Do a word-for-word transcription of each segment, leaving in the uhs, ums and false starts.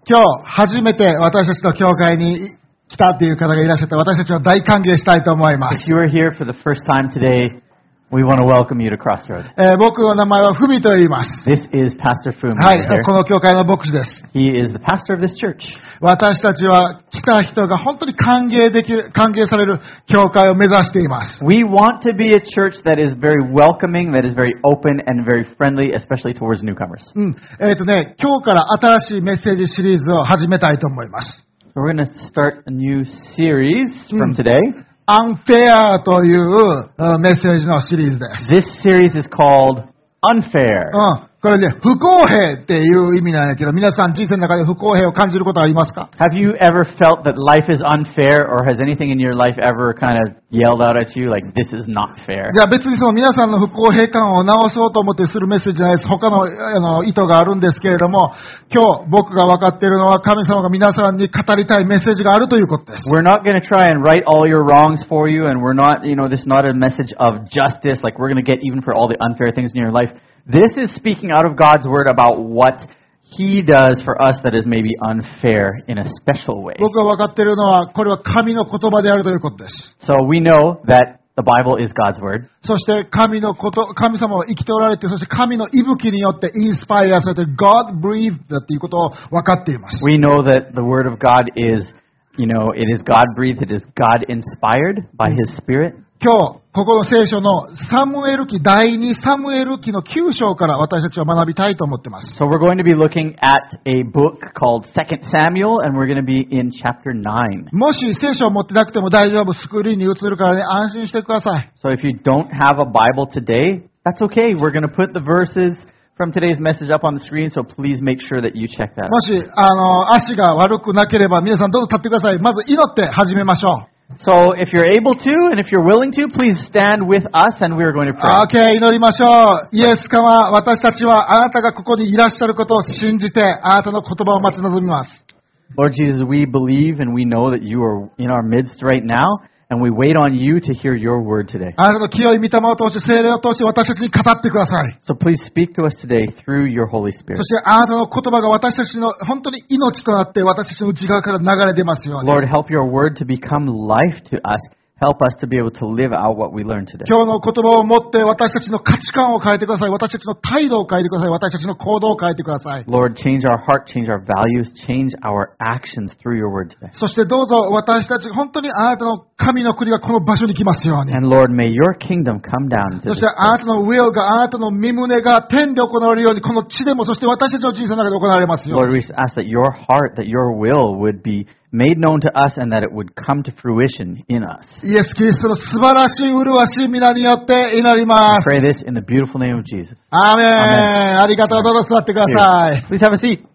今日初めて私たちの教会に来たっていう方がいらっしゃって、私たちは大歓迎したいと思いま If す。 you are here for the first time today, we want to welcome you to Crossroad. えー僕の名前はふみと言います。 This is Pastor Fumi は right い、 here. この教会の牧師です。 He is the pastor of this church. 私たちは来た人が本当に歓迎できる、歓迎される教会を目指しています。 We want to be a church that is very welcoming, that is very open and very friendly, especially towards newcomers. うん。えっとね、今日から新しいメッセージシリーズを始めたいと思います。 So we're going to start a new series from Mm. today. アンフェアといううんメッセージのシリーズです。 This series is called Unfair. うん。これね、不公平っていう意味なんやけど、皆さん人生の中で不公平を感じることはありますか？ Have you ever felt that life is unfair, or has anything in your life ever kind of yelled out at you like, this is not fair? じゃあ別にその皆さんの不公平感を直そうと思ってするメッセージじゃないです。他のあの意図があるんですけれども、今日僕が分かっているのは神様が皆さんに語りたいメッセージがあるということです。 We're not going to try and right all your wrongs for you, and we're not, you know, this is not a message of justice, like we're going to get even for all the unfair things in your life. This is speaking out of God's word about what He does for us that is maybe unfair in a special way. 僕が分かっているのは、これは神の言葉であるということです。 So we know that the Bible is God's word. そして神のこと、神様は生きておられて、そして神の息吹によってインスパイアされて、God breathed だっていうことを分かっています。 We know that the word of God is, you know, it is God breathed, it is God inspired by His Spirit. 今日、ここの聖書のサムエル記、第二サムエル記のきゅう章から私たちは学びたいと思っています。 So we're going to be looking at a book called Second Samuel, and we're going to be in chapter nine. もし聖書を持ってなくても大丈夫、スクリーンに映るからね、安心してください。 So if you don't have a Bible today, that's okay. We're going to put the verses from today's message up on the screen, so please make sure that you check that も out. し、あの、足が悪くなければ皆さんどうぞ立ってください。まず祈って始めましょう。 So if you're able to, and if you're willing to, please stand with us, and we're going to pray. OK、祈りましょう。イエス様、私たちはあなたがここにいらっしゃることを信じて、あなたの言葉を待ち望みます。 Lord Jesus, we believe and we know that you are in our midst right now, and we wait on you to hear your word today. あなたの清い御霊を通して、聖霊を通して私たちに語ってください。 So please speak to us today through your Holy そ Spirit. してあなたの言葉が私たちの本当に命となって私たちの内側から流れ出ますように。 Lord, help your word to become life to us. Help us to be able to live out what we learn today. 今日の言葉を持って私たちの価値観を変えてください。私たちの態度を変えてください。私たちの行動を変えてください。 Lord, change our heart, change our values, change our actions through your word today. そしてどうぞ私たち本当にあなたの神の国がこの場所に来ますように。 And Lord, may your kingdom come down into そ this してあな place. たのwillがあなたの身胸が天で行われるようにこの地でもそして私たちの人生の中で行われますよう Lord, に。 we ask that your heart, that your will would be made known to us and that it would come to fruition in us. イエス・キリストの素晴らしい麗しい皆によって祈ります。 Pray this in the beautiful name of Jesus. アーメン。 アーメンありがとう。どうぞ座ってください。 Please have a seat.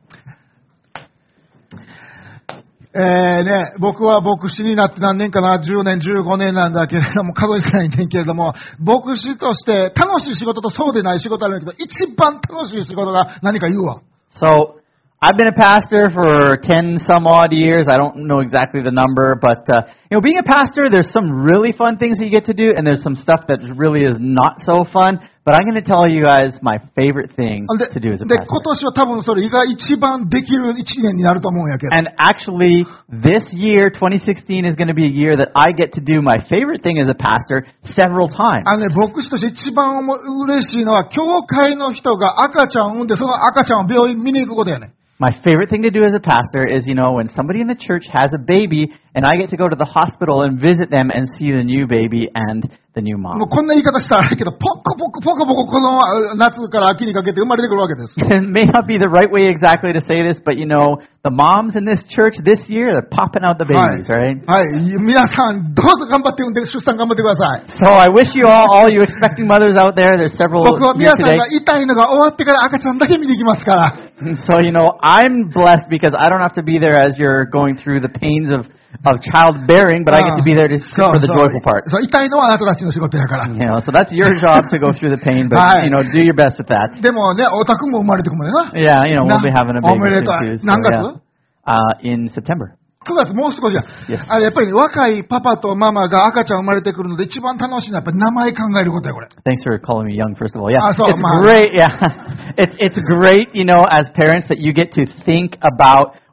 えーね、僕は牧師になって何年かな、じゅうねん、じゅうごねんなんだけれども、数えてないねんけれども、牧師として楽しい仕事とそうでない仕事あるんだけど、一番楽しい仕事が何か言うわ。 So, I've been a pastor for ten some odd years. I don't know exactly the number, but uh, you know, being a pastor, there's some really fun things that you get to do, and there's some stuff that really is not so fun. But I'm going to tell you guys my favorite thing で、 to do as a で pastor. 今年は多分それが一番できる一年になると思うんやけど。 And actually, this year, twenty sixteen, is going to be a year that I get to do my favorite thing as a pastor several times. あのね、牧師として一番嬉しいのは、教会の人が赤ちゃんを産んで、その赤ちゃんを病院見に行くことやね。 My favorite thing to do as a pastor is, you know, when somebody in the church has a baby, and I get to go to the hospital and visit them and see the new baby and the new もう mom. こんな言い方したらあれけど、ポコポコポコポコこの夏から秋にかけて生まれてくるわけです。 It may not be the right way exactly to say this, but you know, the moms in this church this year, they're popping out the はい babies, right? はい。皆さん、どうぞ頑張って産んで、出産頑張ってください。 So I wish you all, all you expecting mothers out there, there's several 僕は here 皆さん today. が痛いのが終わってから赤ちゃんだけ見に行きますから。 So, you know, I'm blessed because I don't have to be there as you're going through the pains of, of childbearing, but I get to be there to, そう for the そう joyful part. そう痛いのはあなたたちの仕事やから。 You know, so that's your job to go through the pain, but, Hi. you know, do your best with that. でもね、お宅も生まれてくもんねな。 Yeah, you know, we'll be having a お baby めで soon と too. う。 So, 何月 yeah. Uh, in September. くがつもう少しや。 Yes. あれやっぱりね、若いパパとママが赤ちゃん生まれてくるので一番楽しいのはやっぱり名前考えることや、これ。 Thanks for calling me young, first of all. Yeah, Ah, so, it's ma- great. Yeah, it's it's great, you know, as parents that you get to think about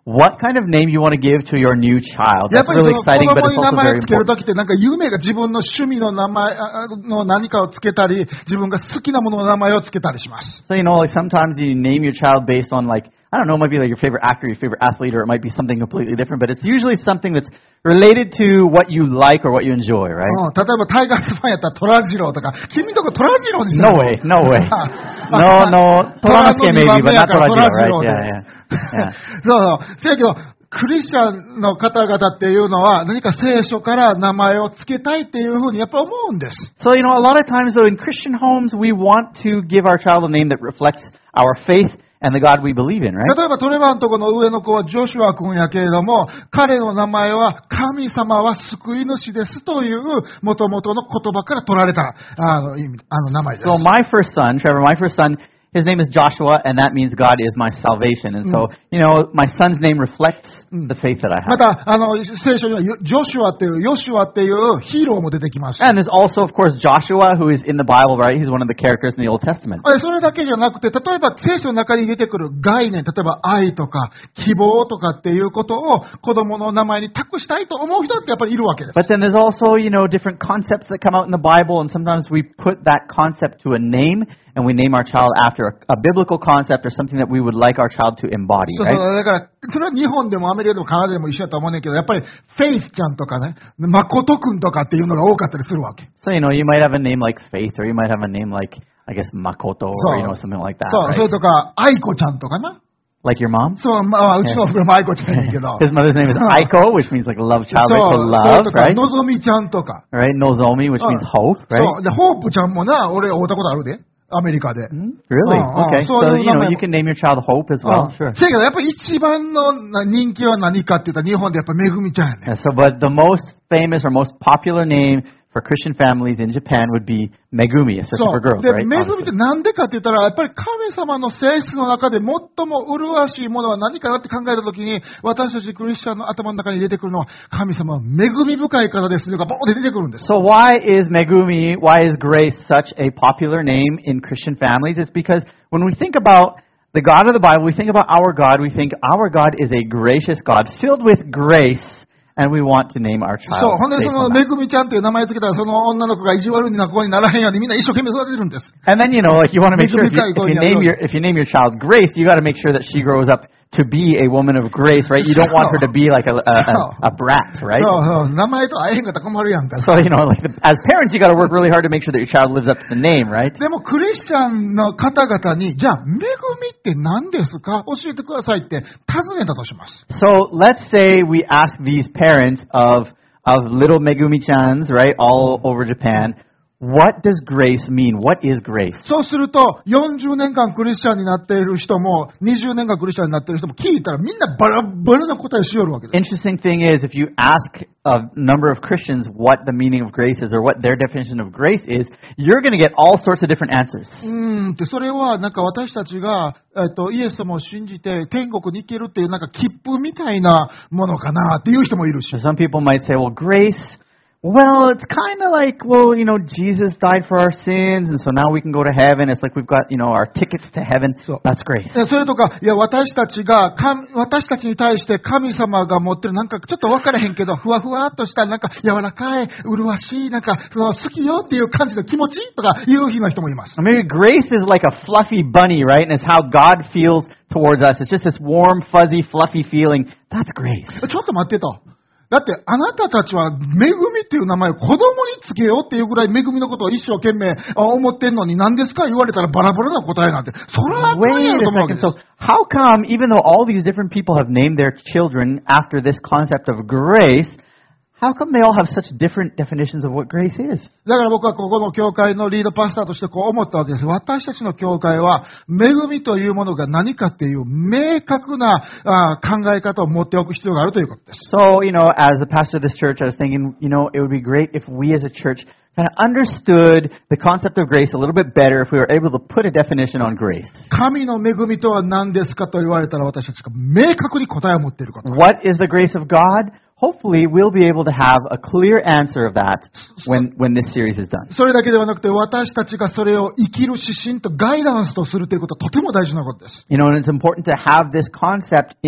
what kind of name you want to give to your new child. やっ That's ぱりそ really の子 exciting, but 供 it's に名 also 前 very をつける important. ときってなんか夢が自分の趣味の名前あの何かをつけたり、自分が好きなものの名前をつけたりします。 So, you know, like sometimes you name your child based on like, I don't know, it might be like your favorite actor, your favorite athlete, or it might be something completely different, but it's usually something that's related to what you like or what you enjoy, right? うん、例えばタイガースファンやったらトラジローとか、君とこトラジローにし No たら way, no way. No, no, Toranasuke maybe, but not Torajiro, right? Yeah, yeah. yeah. そうそう。せやけど、クリスチャンの方々っていうのは何か聖書から名前を付けたいっていうふうにやっぱ思うんです。 So, you know, a lot of times though in Christian homes, we want to give our child a name that reflects our faith and the God we believe in, right? 例えばトレバンとこの上の子はジョシュア君やけれども、彼の名前は神様は救い主ですという元々の言葉から取られたあの意味あの名前です。 So my first son, Trevor, my first son, his name is Joshua, and that means God is my salvation. And so, you know, my son's name reflects the faith that I ま have. た、あの、聖書には、ジョシュアっていう、ヨシュアっていうヒーローも出てきます。 And there's also, of course, Joshua, who is in the Bible, right? He's one of the characters in the Old Testament. あそれだけじゃなくて、例えば聖書の中に出てくる概念、例えば愛とか希望とかっていうことを子供の名前に託したいと思う人ってやっぱりいるわけです。 But then there's also, you know, different concepts that come out in the Bible, and sometimes we put that concept to a name, and we name our child after a, a biblical concept or something that we would like our child to embody, そうそう right? だから、それは日本でもアメリカでもカナダでも一緒だと思うねんけど、やっぱりフェイスちゃんとかね、誠くんとかっていうのが多かったりするわけ。 So, you know, you might have a name like Faith, or you might have a name like, I guess, Makoto, or, you know, something like that, そう、それ right? とか、愛子ちゃんとかな。 Like your mom? そう、まあ、うちのおふくろも愛子ちゃんやねんけど。 His mother's name is Aiko, which means like love そ child, う、 right? そ To れ love, とか、 right? のぞみちゃんとか。 Right? Nozomi, which means hope, そ right? う、で、ホープちゃんもな、俺会ったことあるで。アメリカで。 Really? Oh, oh, Okay. so So, you you know, know, you can name your child Hope as う well. ん Sure. せやけど、やっぱり一番のな人気は何かって言ったら、日本でやっぱめぐみちゃんやね。 Yeah, so, but the most famous or most popular name for Christian families in Japan would be Megumi, especially そ for う。 girls, で、 right? めぐみって Honestly. なんでかって言ったら、やっぱり神様の性質の中で最も麗しいものは何かなって考えたときに、私たちクリスチャンの頭の中に出てくるのは、神様は恵み深い方ですというか、ボーンって出てくるんです。 So why is Megumi, why is grace such a popular name in Christian families? It's because when we think about the God of the Bible, we think about our God, we think our God is a gracious God filled with grace, and we want to name our そ child う。ほんで、 based その on め that. ぐみちゃんっていう名前つけたら、その女の子が意地悪な子にならへんようにみんな一生懸命育てるんです。 And then, you know, like you want to make sure if you, if you name your Megumi if you name your child Grace, you got to make sure that she grows up to be a woman of grace, right? You don't want her to be like a a, a, a brat, そ right? うそう、名前と会えへんかったら困るやんか。 So, you know, like the, as parents, you got to work really hard to make sure that your child lives up to the name, right? でもクリスチャンの方々に、じゃあ、恵みって何ですか教えてくださいって尋ねたとします。 So let's say we ask these parents of of little Megumi-chans, right, all over Japan, what does grace mean? What is grace? そうすると、よんじゅうねんかんクリスチャンになっている人も、にじゅうねんかんクリスチャンになっている人も聞いたらみんなバラバラな答えしよるわけです。 Interesting thing is, if you ask a number of Christians what the meaning of grace is or what their definition of grace is, you're going to get all sorts of different answers. うーんって、それはなんか私たちが、えっと、イエス様を信じて天国に行けるっていうなんか切符みたいなものかなっていう人もいるし。 So some people might say, well, grace, well, it's kind of like, well, you know, Jesus died for our sins, and so now we can go to heaven. It's like we've got, you know, our tickets to heaven. So- That's grace. それとか、いや、私たちが、神私たちに対して神様が持ってる、なんかちょっと分からへんけど、ふわふわっとした、なんか柔らかい、麗しい、なんか、その好きよっていう感じの気持ちとかいう日の人もいます。 Or maybe grace is like a fluffy bunny, right? And it's how God feels towards us. It's just this warm, fuzzy, fluffy feeling. That's grace. ちょっと待ってと。だって、あなたたちは、恵みっていう名前を子供につけようっていうぐらい恵みのことを一生懸命あ思ってんのに何ですか言われたらバラバラな答えなんて。それは大変 Wait や a と思うわけ second. です。 So how come, even though all these different people have named their children after this concept of grace, how come they all have such different definitions of what grace is? だから僕はここの教会のリードパスターとしてこう思ったわけです。私たちの教会は、恵みというものが何かっていう明確なあ考え方を持っておく必要があるということです。 So, you know, as a pastor of this church, I was thinking, you know, it would be great if we as a church kind of understood the concept of grace a little bit better if we were able to put a definition on grace. 神の恵みとは何ですかと言われたら私たちが明確に答えを持っていること。 What is the grace of God? Hopefully, we'll be able to have a clear answer of that when, when this series is done. それだけではなくて私たちがそれを生きる指針とガイダンスとするということはとても大事なことです。 You know, and it's important to have this concept in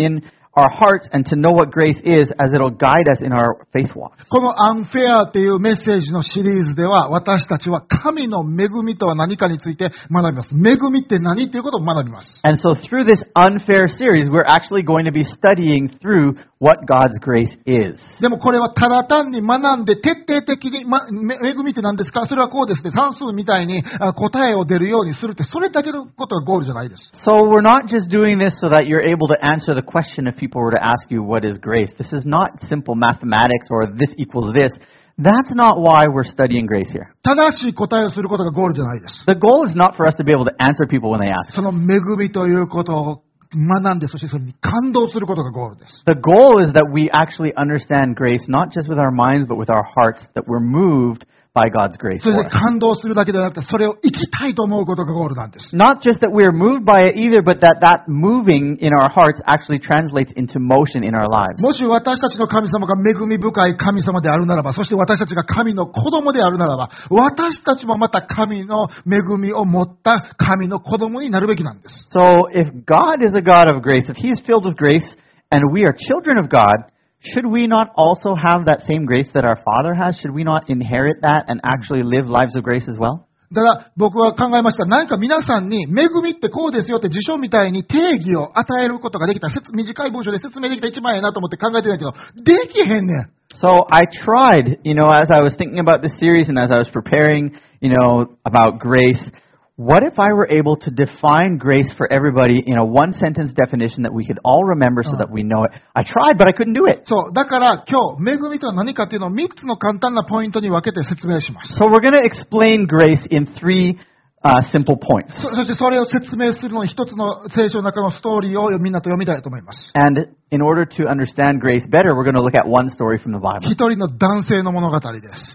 our hearts and to know what grace is as it'll guide us in our faith walk. このアンフェアっていうメッセージのシリーズでは、私たちは神の恵みとは何かについて学びます。恵みって何っていうことを学びます。 And so through this unfair series, we're actually going to be studying through what God's grace is. でもこれはただ単に学んで徹底的に、ま、恵みって何ですか？それはこうですね。算数みたいにあ答えを出るようにするって、それだけのことがゴールじゃないです。 So we're not just doing this so that you're able to answer the question if people were to ask you what is grace. This is not simple mathematics or this equals this. That's not why we're studying grace here. 正しい答えをすることがゴールじゃないです。 The goal is not for us to be able to answer people when they ask. その恵みということを学んで、そしてそれに感動することがゴールです。 The goal is that we actually understand grace not just with our minds but with our hearts, that we're moved by God's grace それ for で us. 感動するだけではなくて、それを生きたいと思うことがゴールなんです。 Not just that we're moved by it either, but that that moving in our hearts actually translates into motion in our lives. もし私たちの神様が恵み深い神様であるならば、そして私たちが神の子供であるならば、私たちもまた神の恵みを持った神の子供になるべきなんです。 So if God is a God of grace, if He is filled with grace, and we are children of God, should we not also have that same grace that our Father has? Should we not inherit that and actually live lives of grace as well? だから僕は考えました。何か皆さんに恵みってこうですよって辞書みたいに定義を与えることができた。短い文章で説明できたら一番ええなと思って考えてたけど、できへんねん。 So I tried, you know, as I was thinking about this series and as I was preparing, you know, about grace, what if I were able to define grace for everybody in a one-sentence definition that we could all remember so that we know it? I tried, but I couldn't do it. そう。だから今日、恵みとは何かっていうのをみっつの簡単なポイントに分けて説明します。 So we're going to explain grace in three uh, simple points. そ, そしてそれを説明するのに一つの聖書の中のストーリーをみんなと読みたいと思います。 And in order to understand grace better, we're going to look at one story from the Bible. 一人の男性の物語です。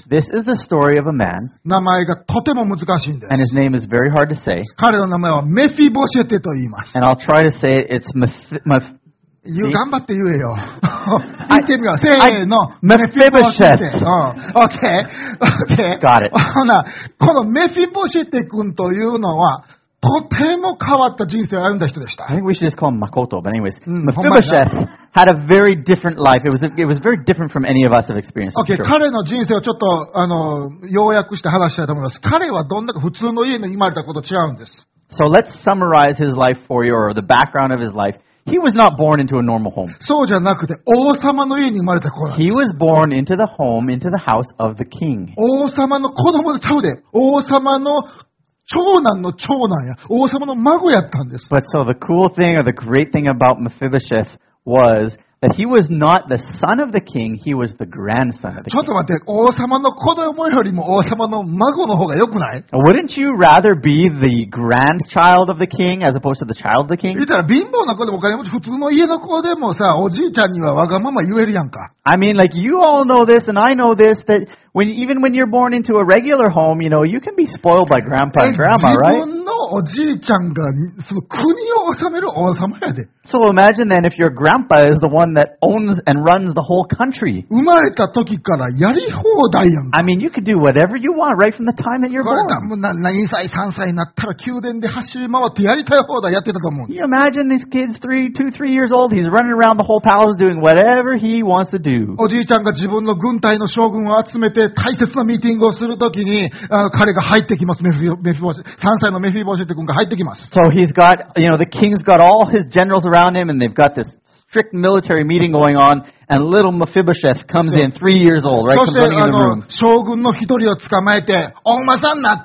This is the story of a man, 名前がとても難しいんで and す。 his name is very hard to say. 彼の名前はメフィボシェテと言います。 And I'll try to say it. It's Meph- Meph- 言う頑張って言えよ。言ってみよう。せーの。 Mephibosheth. メフィボシェテ。うん。オッケー。オッケー。 Got it. ほな、このメフィボシェテ君というのは、とても変わった人生を歩んだ人でした I。think we should just call him Makoto. But anyways, Mm, Mephibosheth had a very different life. It was it was very different from any of us have experienced. オッケー。 I'm sure. 彼の人生をちょっと、あの、要約して話したいと思います。彼はどんなか普通の家に生まれたことと違うんです。 So let's summarize his life for you, or the background of his life. He was not born into a normal home. そうじゃなくて、王様の家に生まれた子なんです。 He was born into the home, into the house of the king. 王様の子供でちゃうで。王様の長男の長男や。王様の孫やったんです。 But so the cool thing or the great thing about Mephibosheth was that he was not the son of the king, he was the grandson of the ちょっ king. と待って、王様の子供よりも王様の孫の方が良くない？ Wouldn't you rather be the grandchild of the king as opposed to the child of the king? 言ったら貧乏な子でもお金持ち、普通の家の子でもさ、おじいちゃんにはわがまま言えるやんか。 I mean, like, you all know this and I know this, that when even when you're born into a regular home, you know, you can be spoiled by grandpa え and grandma, 自 right? 分のおじいちゃんがその国を治める王様やで。 So imagine then if your grandpa is the one that owns and runs the whole country. 生まれた時からやり放題やんか。 I mean, you could do whatever you want right from the time that you're これだ born. もうなにさいさんさいになったら宮殿で走り回ってやりたい放題やってたと思う。 Can you imagine this kid's three, two, three years old? He's running around the whole palace doing whatever he wants to do. おじいちゃんが自分の軍隊の将軍を集めて大切なミーティングをするときに、あの彼が入ってきます。メフィメフィボシェさんさいのメフィボシェテ君が入ってきます。 So he's got, you know, the king's got all his generals around him and they've got this strict military meeting going on and little Mephibosheth comes in, three years old, right? そ Comes して、 running あ in the の room.、 将軍の一人を捕まえて、お馬さんになって、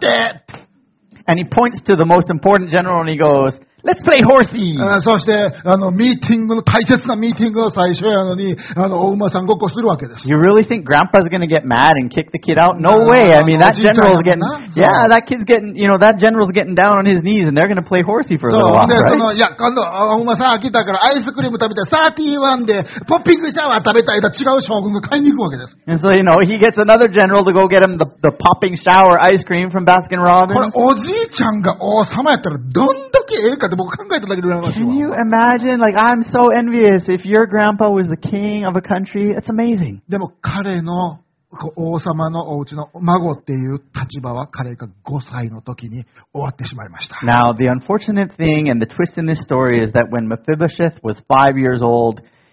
And he points to the most important general and he goes, let's play horsey. あそして、あの、ミーティングの、大切なミーティングの最初やのに、あの、お馬さんごっこするわけです。 You really think grandpa's going to get mad and kick the kid out? No Uh, way. I mean, that no, general's G-Time, getting, no? yeah, that kid's getting, you know, that general's getting down on his knees and they're going to play horsey for a そ little う。 while, で、そ right? の、いや、今度、お馬さん飽きたからアイスクリーム食べて、サーティワンで、ポッピングシャワー食べたいと違う将軍が買いに行くわけです。 And so, you know, he gets another general to go get him the, the popping shower ice cream from Baskin これ、 Robbins. おじいちゃんが王様やったら、どんだけええかって僕考えただけで羨ましい Can you わ。 imagine? Like, I'm so envious. If your grandpa was the king of a country, it's amazing. でも彼のこう王様のお家の孫っていう立場は彼がごさいの時に終わってしまいました。 Now, the unfortunate thing and the twist in this story is that when Mephibosheth was five years old,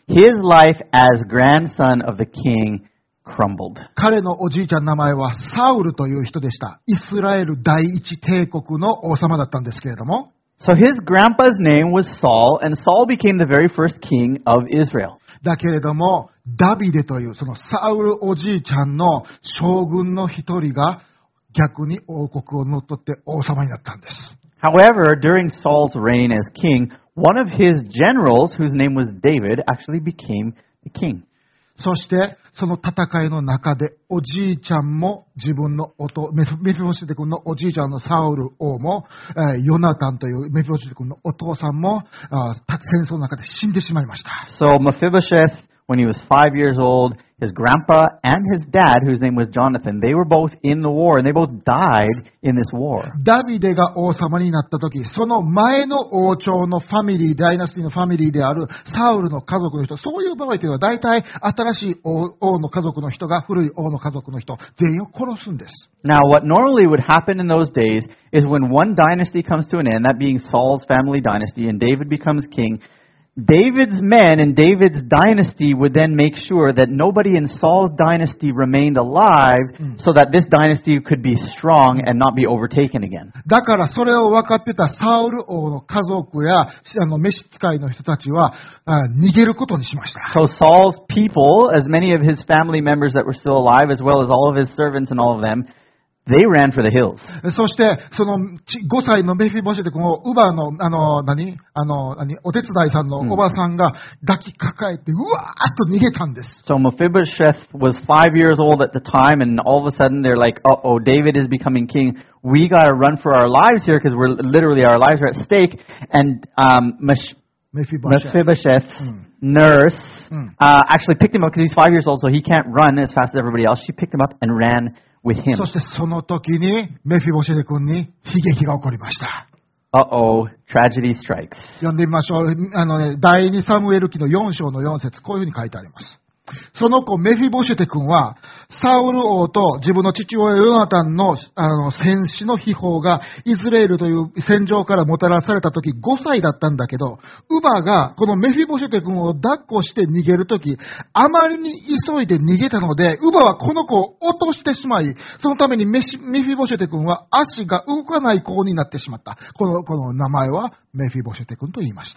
his life as grandson of the king crumbled. 彼のおじいちゃんの名前はサウルという人でした。イスラエル第一帝国の王様だったんですけれども。 So his grandpa's name was Saul, and Saul became the very first king of Israel. だけれども、ダビデというそのサウルおじいちゃんの将軍の一人が逆に王国を乗っ取って王様になったんです。 However, during Saul's reign as king, one of his generals, whose name was David, actually became the king. そして、その戦いの中で、おじいちゃんも自分の弟、メフィボシェテ君のおじいちゃんのサウル王も、えー、ヨナタンというメフィボシェテ君のお父さんも、あ戦争の中で死んでしまいました。 So Mephibosheth, when he was five years old, his grandpa and his dad, whose name was Jonathan, they were both in the war, and they both died in this war. ダビデが王様になった時、その前の王朝のファミリー、ダイナスティのファミリーであるサウルの家族の人、そういう場合というのは大体新しい 王, 王の家族の人が古い王の家族の人、全員を殺すんです。 Now, what normally would happen in those days is when one dynasty comes to an end, that being Saul's family dynasty, and David becomes king, David's men and David's dynasty would then make sure that nobody in Saul's dynasty remained alive so that this dynasty could be strong and not be overtaken again. だからそれを分かってたサウル王の家族やあの召使いの人たちはあ逃げることにしました。 So Saul's people, as many of his family members that were still alive, as well as all of his servants and all of them, they ran for the hills. そして、そのごさいのメフィボシェテ君を、ウバの、あの、何あの、何お手伝いさんのおばさんが抱きかかえて、うわーっと逃げたんです。 So Mephibosheth was five years old at the time, and all of a sudden they're like, uh-oh, David is becoming king. We got to run for our lives here because we're literally, our lives are at stake. And um, Mesh- Mephibosheth's mm. nurse mm. Uh, actually picked him up because he's five years old, so he can't run as fast as everybody else. She picked him up and ran with him. そしてその時にメフィボシェテ君に悲劇が起こりました。 Uh-oh, tragedy strikes. 読んでみましょう。あのね、第二サムエル記のよん章のよん節、こういうふうに書いてあります。その子メフィボシェテ君はサウル王と自分の父親ヨナタンのあの戦士の秘宝がイスラエルという戦場からもたらされた時ごさいだったんだけど、ウバがこのメフィボシェテ君を抱っこして逃げる時、あまりに急いで逃げたので、ウバはこの子を落としてしまい、そのためにメフィボシェテ君は足が動かない子になってしまった。この、この名前はメフィボシェテ君と言いました。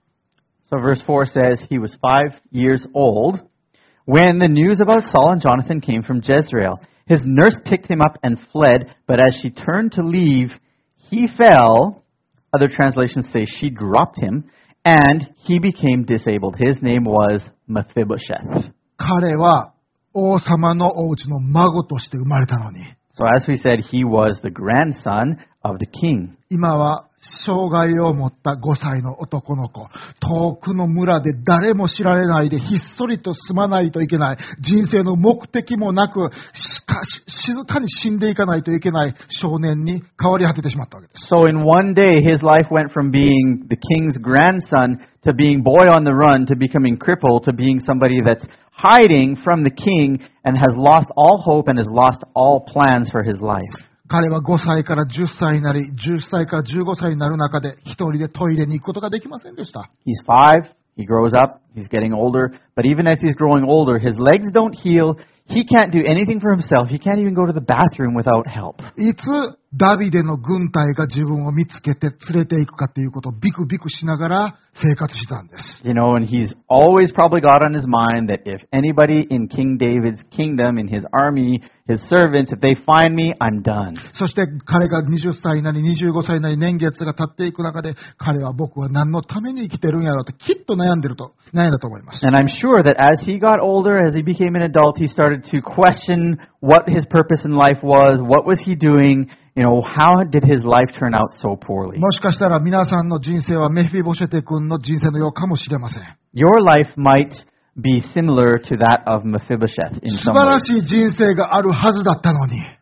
So verse four says, he was five years old when the news about Saul and Jonathan came from Jezreel. His nurse picked him up and fled, but as she turned to leave, he fell. Other translations say she dropped him, and he became disabled. His name was Mephibosheth. 彼は王様のお家の孫として生まれたのに。 So as we said, he was the grandson of the king. 今は障害を持ったごさいの男の子、遠くの村で誰も知られないでひっそりと住まないといけない、人生の目的もなくしかし静かに死んでいかないといけない少年に変わり果ててしまったわけです。 So in one day his life went from being the king's grandson to being boy on the run to becoming crippled to being somebody that's hiding from the king and has lost all hope and has lost all plans for his life. 彼はごさいからじゅっさいになり、じゅっさいからじゅうごさいになる中で一人でトイレに行くことができませんでした。 He's five, he grows up, he's getting older, but even as he's growing older, his legs don't heal, he can't do anything for himself, he can't even go to the bathroom without help. いつダビデの軍隊が自分を見つけて連れて行くかということをビクビクしながら生活したんです。 You know, and he's always probably got on his mind that if anybody in King David's kingdom, in his army, his servants, if they find me, I'm done. そして彼がにじゅっさいなりにじゅうごさいなり年月が経っていく中で、彼は僕は何のために生きてるんやろうときっと悩んでると、悩んだと思います。 And I'm sure that as he got older, as he became an adult, he started to question what his purpose in life was, what was he doing, you know, how did his life turn out so poorly? もしかしたら皆さんの人生はメフィボシェテ君の人生のようかもしれません。 Your life might be similar to that of Mephibosheth in 素 some 晴ら ways. しい人生があるはずだったのに。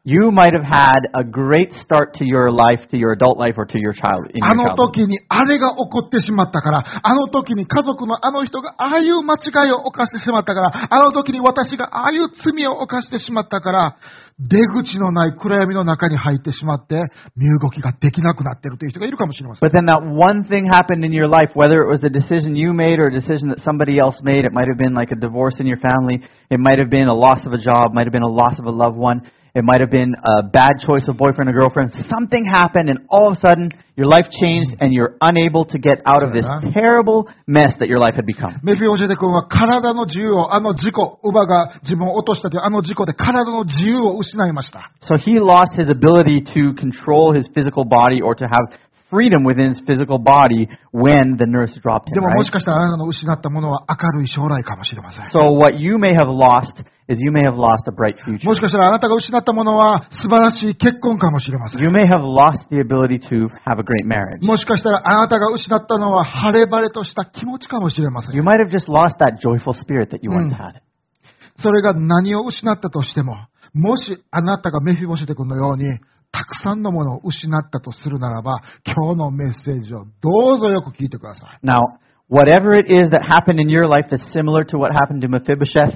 You might have had a great start to your life, to your adult life, or to your child. In あ your の childhood. 時にあれが起こってしまったから、あの時に家族のあの人がああいう間違いを犯してしまったから、あの時に私がああいう罪を犯してしまったから、出口のない暗闇の中に入ってしまって、身動きができなくなっているという人がいるかもしれません。 But then that one thing happened in your life, whether it was a decision you made or a decision that somebody else made. It might have been like a divorce in your family. It might have been a loss of a job. It might have been a loss of a loved one. It might have been a bad choice of boyfriend or girlfriend. Something happened and all of a sudden your life changed and you're unable to get out of this terrible mess that your life had become. メフィボシェテ君は体の自由を、あの事故、乳母が自分を落としたというあの事故で体の自由を失いました。 So he lost his ability to control his physical body or to have freedom within his physical body when the nurse dropped him, でももし right? かしたらあなたの失ったものは明るい将来かもしれません。 So what you may have lost is you may have lost a bright future. もしかしたらあなたが失ったものは素晴らしい結婚かもしれません。 You may have lost the ability to have a great marriage. もしかしたらあなたが失ったのは晴れ晴れとした気持ちかもしれません。 You might have just lost that joyful spirit that you once had. それが何を失ったとしても、もしあなたがメフィボシェテ君のようにたくさんのものを失ったとするならば、今日のメッセージをどうぞよく聞いてください。 Now, whatever it is that happened in your life that's similar to what happened to Mephibosheth,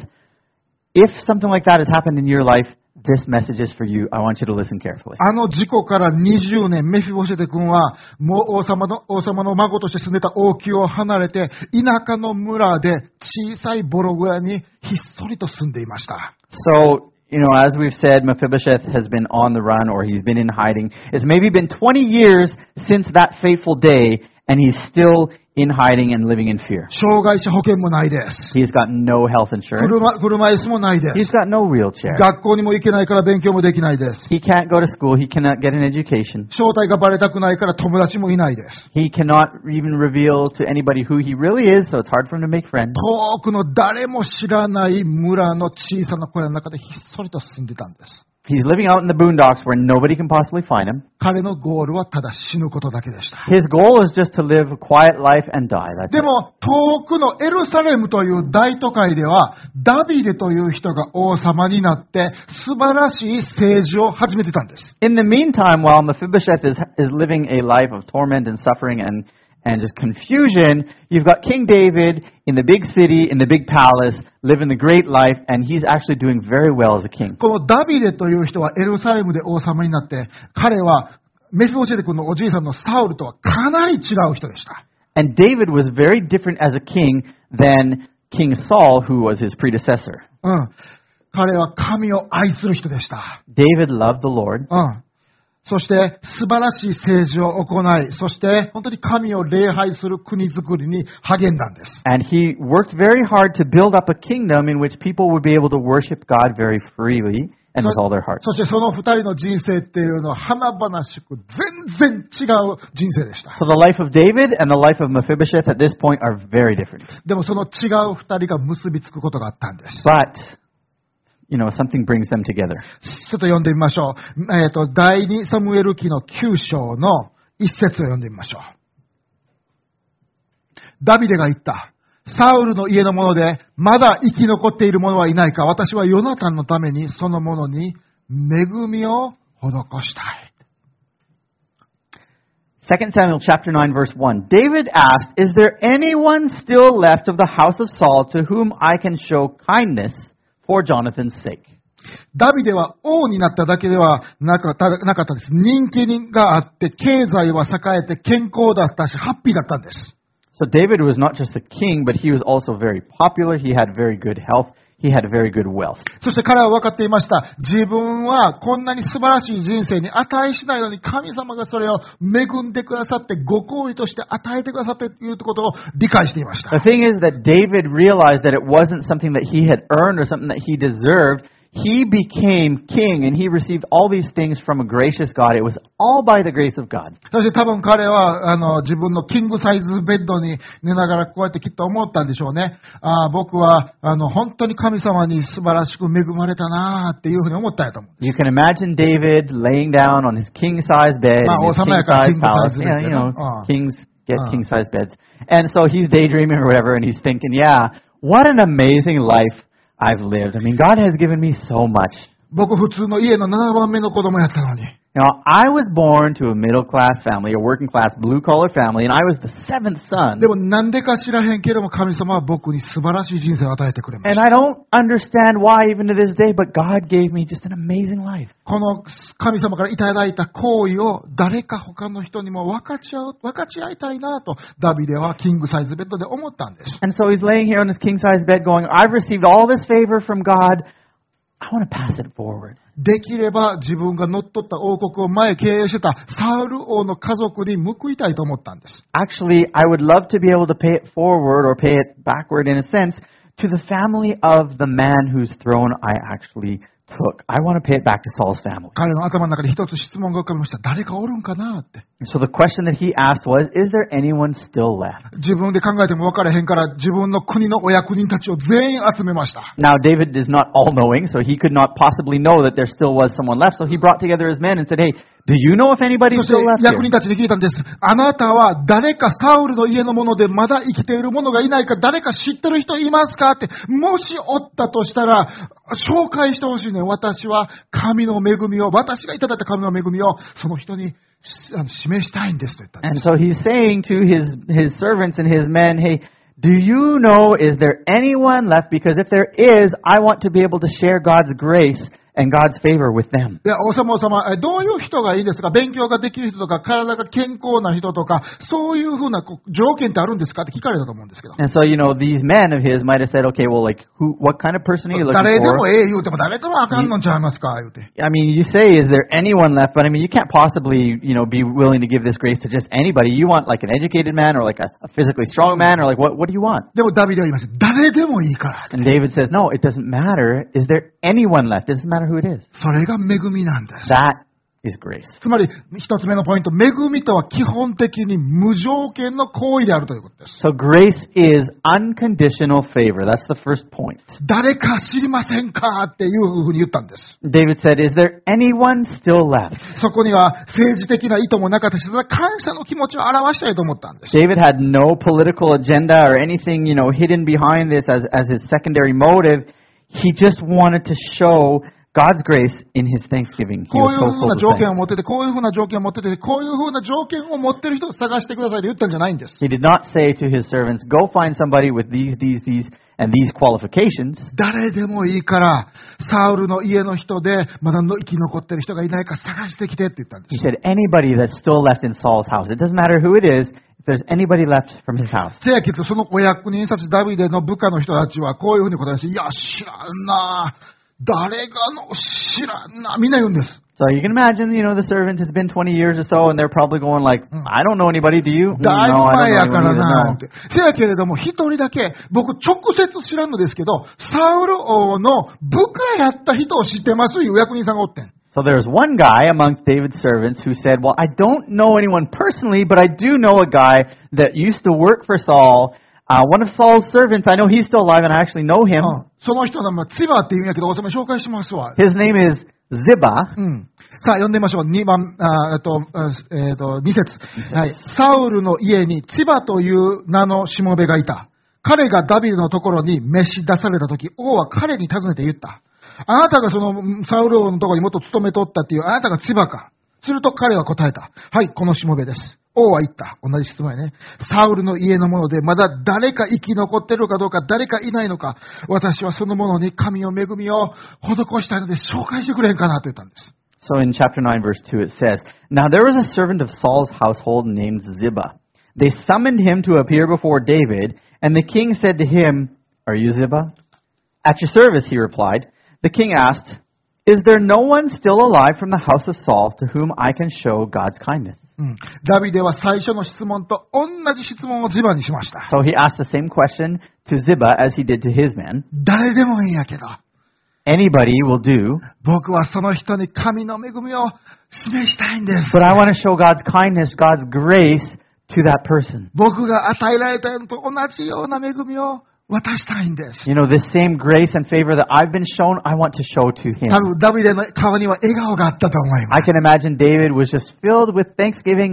if something like that has happened in your life, this message is for you. I want you to listen carefully. あの事故からにじゅうねん、メフィボシェテ君は、もう王様の、王様の孫として住んでた王宮を離れて、田舎の村で小さいボロ小屋にひっそりと住んでいました。 So, you know, as we've said, Mephibosheth has been on the run or he's been in hiding. It's maybe been twenty years since that fateful day, and he's still in hiding and living in fear. 障害者保険もないです。 He's got no health insurance. 車、車椅子もないで He's す。 got no wheelchair. 学校にも行けないから勉強もできないです。 He can't go to school. He cannot get an education. 正体がバレたくないから友達もいないです。 He cannot even reveal to anybody who he really is, so it's hard for him to make friends. 遠くの誰も知らない村の小さな小屋の中でひっそりと住んでたんです。 He's living out in the boondocks where nobody can possibly find him. 彼のゴールはただ死ぬことだけでした。 His goal is just to live a quiet life and die. That's で it. も、遠くのエルサレムという大都会では、ダビデという人が王様になって、素晴らしい政治を始めてたんです。 In the meantime, while Mephibosheth is, is living a life of torment and suffering and, and just confusion, you've got King David in the big city, in the big palace, living the great life, and he's actually doing very well as a king. このダビデという人はエルサレムで王様になって、彼はメフィボシェテ君のおじいさんのサウルとはかなり違う人でした。 And David was very different as a king than King Saul, who was his predecessor. うん。彼は神を愛する人でした。 David loved the Lord. うん。そして素晴らしい政治を行い、そして本当に神を礼拝する国づくりに励んだんです。 And he worked very hard to build up a kingdom in which people would be able to worship God very freely and with all their heart. そしてその二人の人生っていうのは華々しく全然違う人生でした。 So the life of David and the life of Mephibosheth at this point are very different. でもその違う二人が結びつくことがあったんです。 But, you know, something brings them together. ちょっと読んでみましょう。えっと、第二サムエル記のきゅう章の一節を読んでみましょう。ダビデが言った。サウルの家の者で、まだ生き残っている者はいないか。私はヨナタンのためにその者に恵みを施したい。 Second Samuel chapter nine verse one. David asked, "Is there anyone still left of the house of Saul to whom I can show kindness for Jonathan's sake?" ダビデは王になっただけではなかったなかったです。人気があって、経済は栄えて健康だったし、ハッピーだったんです。 So David was not just a king, but he was also very popular. He had very good health. He had very good wealth. そして彼は分かっていました。自分はこんなに素晴らしい人生に値しないのに神様がそれを恵んでくださってご好意として与えてくださっていることを理解していました。 The thing is that David realized that it wasn't something that he had earned or something that he deserved. He became king and he received all these things from a gracious God. It was all by the grace of God. そして多分彼はあの自分のキングサイズベッドに寝ながらこうやってきっと思ったんでしょうね。あ僕はあの本当に神様に素晴らしく恵まれたなっていうふうに思ったんやと思う。 You can imagine David laying down on his king-size bed in his king-size palace. Yeah, you know, kings get king-size beds. And so he's daydreaming or whatever and he's thinking, yeah, what an amazing life I've lived. I mean, God has given me so much. 僕普通の家のななばんめの子供やったのに。 Now, I was born to a middle-class family, a working-class blue-collar family, and I was the seventh son. でもなんでか知らへんけども神様は僕に素晴らしい人生を与えてくれまし And た。 I don't understand why even to this day, but God gave me just an amazing life. この神様からいただいた行為を誰か他の人にも分かち合う、分かち合いたいなとダビデはキングサイズベッドで思ったんです。 And so he's laying here on his king-size bed going, I've received all this favor from God. I want to pass it forward. できれば自分が乗っ取った王国を前経営してたサウル王の家族に報いたいと思ったんです。 Actually, I would love to be able to pay it forward or pay it backward in a sense to the family of the man whose throne I actually took. I want to pay it back to Saul's family. 彼の頭の中で一つ質問が浮かびました。誰かおるんかなって。 So the question that he asked was, is there anyone still left? 自分で考えても分からへんから自分の国のお役人たちを全員集めました。 Now, David is not all-knowing, so he could not possibly know that there still was someone left. So he brought together his men and said, hey, do you know if そ anybody's して still left 役 here? 人たちに聞いたんです。あなたは誰かサウルの家の者でまだ生きている者がいないか誰か知ってる人いますかって、もしおったとしたら紹介してほしいね。私は神の恵みを、私がいただいた神の恵みをその人にあの示したいんですと言ったんです。 And so he's saying to his, his servants and his men, hey, do you know, is there anyone left? Because if there is, I want to be able to share God's grace and God's favor with them. で、王様王様、えどういう人がいいですか？勉強ができる人とか、体が健康な人とか、そういうふうなこう条件ってあるんですかって聞かれたと思うんですけど。 And so, you know, these men of his might have said, okay, well, like, who, what kind of person are you looking 誰でも for? ええ言うても誰でもあかんのんちゃいますか言うて。 I mean, you say, is there anyone left? But I mean, you can't possibly, you know, be willing to give this grace to just anybody. You want like an educated man or like a, a physically strong man or like what, what do you want? でもダビデは言います。誰でもいいから。 And David says, no, it doesn't matter. Is there anyone left? It doesn't matter who it is. それが恵みなんです。 That is grace. つまり、一つ目のポイント、恵みとは基本的に無条件の行為であるということです。 So grace is unconditional favor. That's the first point. 誰か知りませんかっていうふうに言ったんです。 David said, is there anyone still left? そこには政治的な意図もなかったし、ただ感謝の気持ちを表したいと思ったんです。 David had no political agenda or anything, you know, hidden behind this as, as his secondary motive. He just wanted to show God's grace in his thanksgiving. He こういう was ふ so うな full 条 of 件 thanks. を持ってて、こういうふうな条件を持ってて、こういうふうな条件を持ってる人を探してくださいと言ったんじゃないんです。 He did not say to his servants, go find somebody with these, these, these, and these qualifications. 誰でもいいから、サウルの家の人で、まだ生き残ってる人がいないか探してきてって言ったんで He す。 said, anybody that's still left in Saul's house. It doesn't matter who it is. If there's anybody left from his house. せやけど、そのお役人たちダビデの部下の人たちはこういうふうに答えて、いや、知らんな。誰がの知らんな。みんな言うんです。 So you can imagine, you know, the servant has been twenty years or so, and they're probably going like, I don't know anybody, do you? だいぶ No, I 前 don't や know から anyone な either. って。せやけれども、一人だけ、僕直接知らんのですけど、サウル王の部下やった人を知ってますいう役人さんがおってん。 So there's one guy amongst David's servants who said, well, I don't know anyone personally, but I do know a guy that used to work for Saul. Uh, one of Saul's servants, I know he's still alive and I actually know him. うんその人の名前、ツバって言うんやけど、おさめ紹介しますわ。 His name is Ziba. うん。さあ、読んでみましょう。にばん、あえっと、えっと、に節。はい。サウルの家にツバという名のしもべがいた。彼がダビデのところに召し出されたとき、王は彼に尋ねて言った。あなたがそのサウル王のところにもっと勤めとったっていう、あなたがツバか。すると彼は答えた。はい、このしもべです。王は言った。同じ質問やね。サウルの家のもので、まだ誰か生き残ってるかどうか、誰かいないのか、私はそのものに神の恵みを施したいので紹介してくれへんかなと言ったんです。 So in chapter nine, verse two, it says, Now there was a servant of Saul's household named Ziba. They summoned him to appear before David, and the king said to him, Are you Ziba? At your service, he replied. The king asked, Is there no one still alive from the house of Saul to whom I can show God's kindness? うん、ダビデは最初の質問と同じ質問をジバにしました。 So he asked the same question to Ziba as he did to his men. 誰でもいいんやけど、 Anybody will do, 僕はその人に神の恵みを示したいんです。 but I want to show God's kindness, God's grace to that person. 僕が与えられたのと同じような恵みを渡したいんです。 You know, this same grace and favor that I've been shown, I want to show to him. 多分ダビデの顔には笑顔があったと思いま I す。 can imagine David was just filled with thanksgiving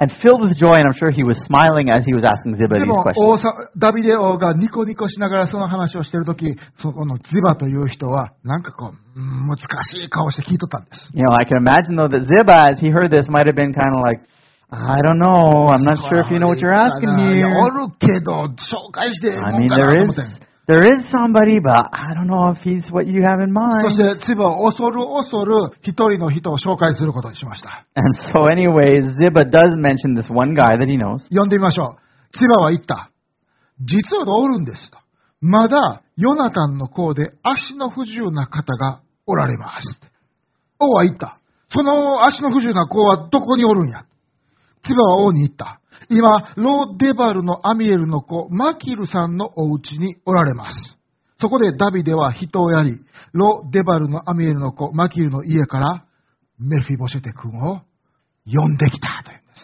and filled with joy, and I'm sure he was smiling as he was asking Ziba で these も questions. 王さダビデ王がニコニコしながらその話をしているとき、そこのジバという人は、なんかこう、うん難しい顔して聞いとったんです。 You know, I can imagine though that Ziba, as he heard this, might have been kind of like, I don't know, I'm not sure if you know what you're asking いや here. おるけど、紹介してええ I もん mean, か there なと is 思ってん。 there is somebody, but I don't know if he's what you have in そ mind. して、ジバは恐る恐る一人の人を紹介することにしました。 And so, anyways, Ziba does mention this one guy that he knows. 読んでみましょう。ジバは言った。実はおるんですと。まだ、ヨナタンの子で足の不自由な方がおられます。王は言った。その足の不自由な子はどこにおるんや。ジバは王に言った。今、ローデバルのアミエルの子、マキルさんのお家におられます。そこでダビデは人をやり、ローデバルのアミエルの子、マキルの家からメフィボシェテ君を呼んできたというんです。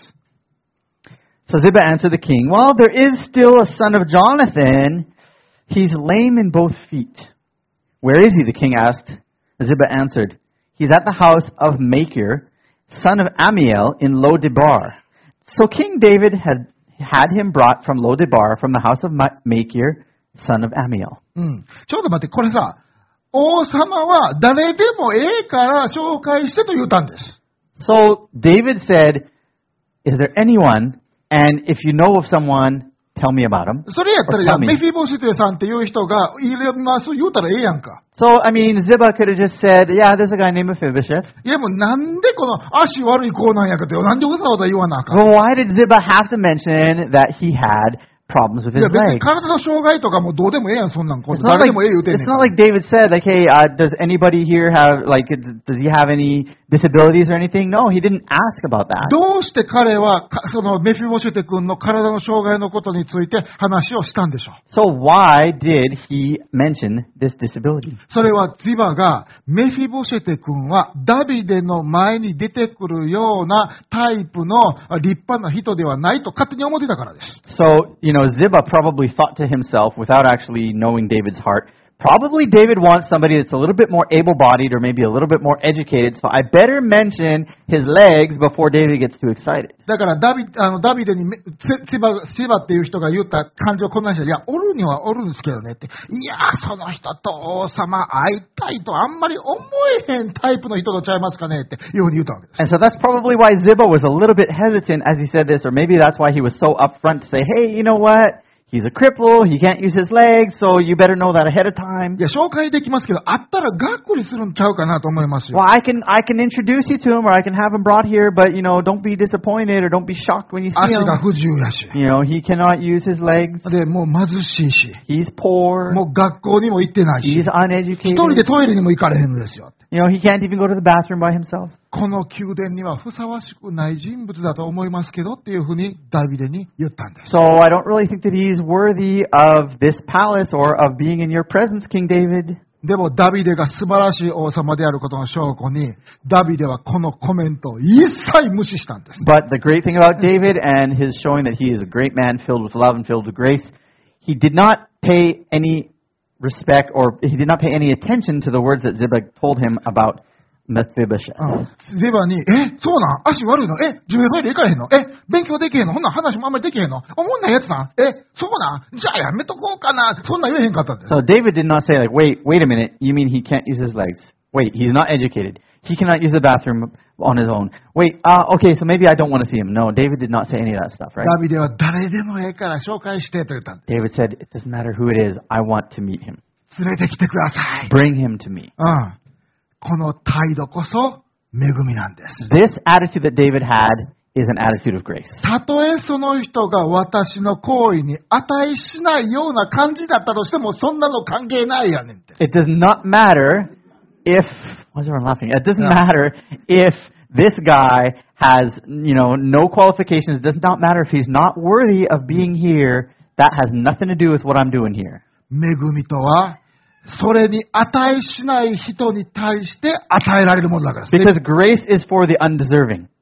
So Ziba answered the king, well, there is still a son of Jonathan. He's lame in both feet. Where is he? The king asked. Ziba answered, he's at the house of Machir, son of Amiel in Lo-debar. So King David had had him brought from Lo-debar from the house of Machir, son of Amiel. うん。ちょっと待って、これさ、王様は誰でもええから紹介してと言ったんです。 So David said, is there anyone, and if you know of someone, tell me about him. それやったら、 Or いや、 tell me. メフィボシェテさんっていう人がいれます言うたらええやんか。 So, I mean, Ziba could have just said, yeah, there's a guy named Mephibosheth. いや、もうなんでこの足悪い子なんやかって、なんでわざわざ言わなあかん。 Well, why did Ziba have to mention that he had problems with い his や、別に legs? 体の障害とかもどうでもええやん、そんなん。 It's 誰 not で like, もええ言うてんね it's んか not ら。 like David said, like, hey, uh, does anybody here have, like, does he have any disabilities or anything? No, he didn't ask about that. どうして彼は、かそのメフィボシェテ君の体の障害のことについて話をしたんでしょう。 So why did he mention this disability? それはジバがメフィボシェテ君はダビデの前に出てくるようなタイプの立派な人ではないと勝手に思ってたからです。 So, you know, Ziba probably thought to himself, without actually knowing David's heart, probably David wants somebody that's a little bit more able-bodied or maybe a little bit more educated, so I better mention his legs before David gets too excited. だからダビあのダビデにめシバシバっていう人が言った感情をこんなにしたら、いや、おるにはおるんですけどねって。いや、その人と王様会いたいとあんまり思えへんタイプの人とちゃいますかねっていうふうに言ったわけです。 And so that's probably why Ziba was a little bit hesitant as he said this, or maybe that's why he was so upfront to say, hey, you know what? He's a cripple, he can't use his legs, so you better know that ahead of time. いや、紹介できますけど、あったらがっくりするんちゃうかなと思いますよ。 Well, I can I can introduce you to him, or I can have him brought here, but, you know, don't be disappointed or don't be shocked when you see 足 him. が不自由やし。 You know, he cannot use his legs. で、もう貧しいし。 He's poor. もう学校にも行ってないし。 He's 一人 uneducated. でトイレにも行かれへんのですよ。 You know, he can't even go to the bathroom by himself. この宮殿にはふさわしくない人物だと思いますけどっていうふうにダビデに言ったんです。 So I don't really think that he's worthy of this palace or of being in your presence, King David. でもダビデが素晴らしい王様であることの証拠に、ダビデはこのコメントを一切無視したんです。 But the great thing about David and his showing that he is a great man filled with love and filled with grace, he did not pay any respect or he did not pay any attention to the words that Ziba told him about Mephibosheth. うん、ゼバに、え、そうなん足悪いのえ、自分トイレ行かれへんのえ、勉強できへんのほんなら話もあんまりできへんのおもんないやつなんえ、そうなんじゃあやめとこうかなそんなん言えへんかったんです。 So David did not say like, wait, wait a minute, you mean he can't use his legs? Wait, he's not educated. He cannot use the bathroom on his own. Wait, uh, okay, so maybe I don't want to see him. No, David did not say any of that stuff, right? ダビデは誰でもええから紹介してと言ったんです。 David said, it doesn't matter who it is, I want to meet him. 連れてきてください。 Bring him to me. うん。この態度こそ恵みなんです。 This attitude that David had is an attitude of grace. たとえその人が私の行為に値しないような感じだったとしても、そんなの関係ないやねんって。 It does not matter if, why is everyone laughing? It doesn't Yeah. matter if this guy has, you know, no qualifications. It does not matter if he's not worthy of being here. That has nothing to do with what I'm doing here. 恵みとは、それに値しない人に対して与えられるものだからですね。 Because grace is for the undeserving.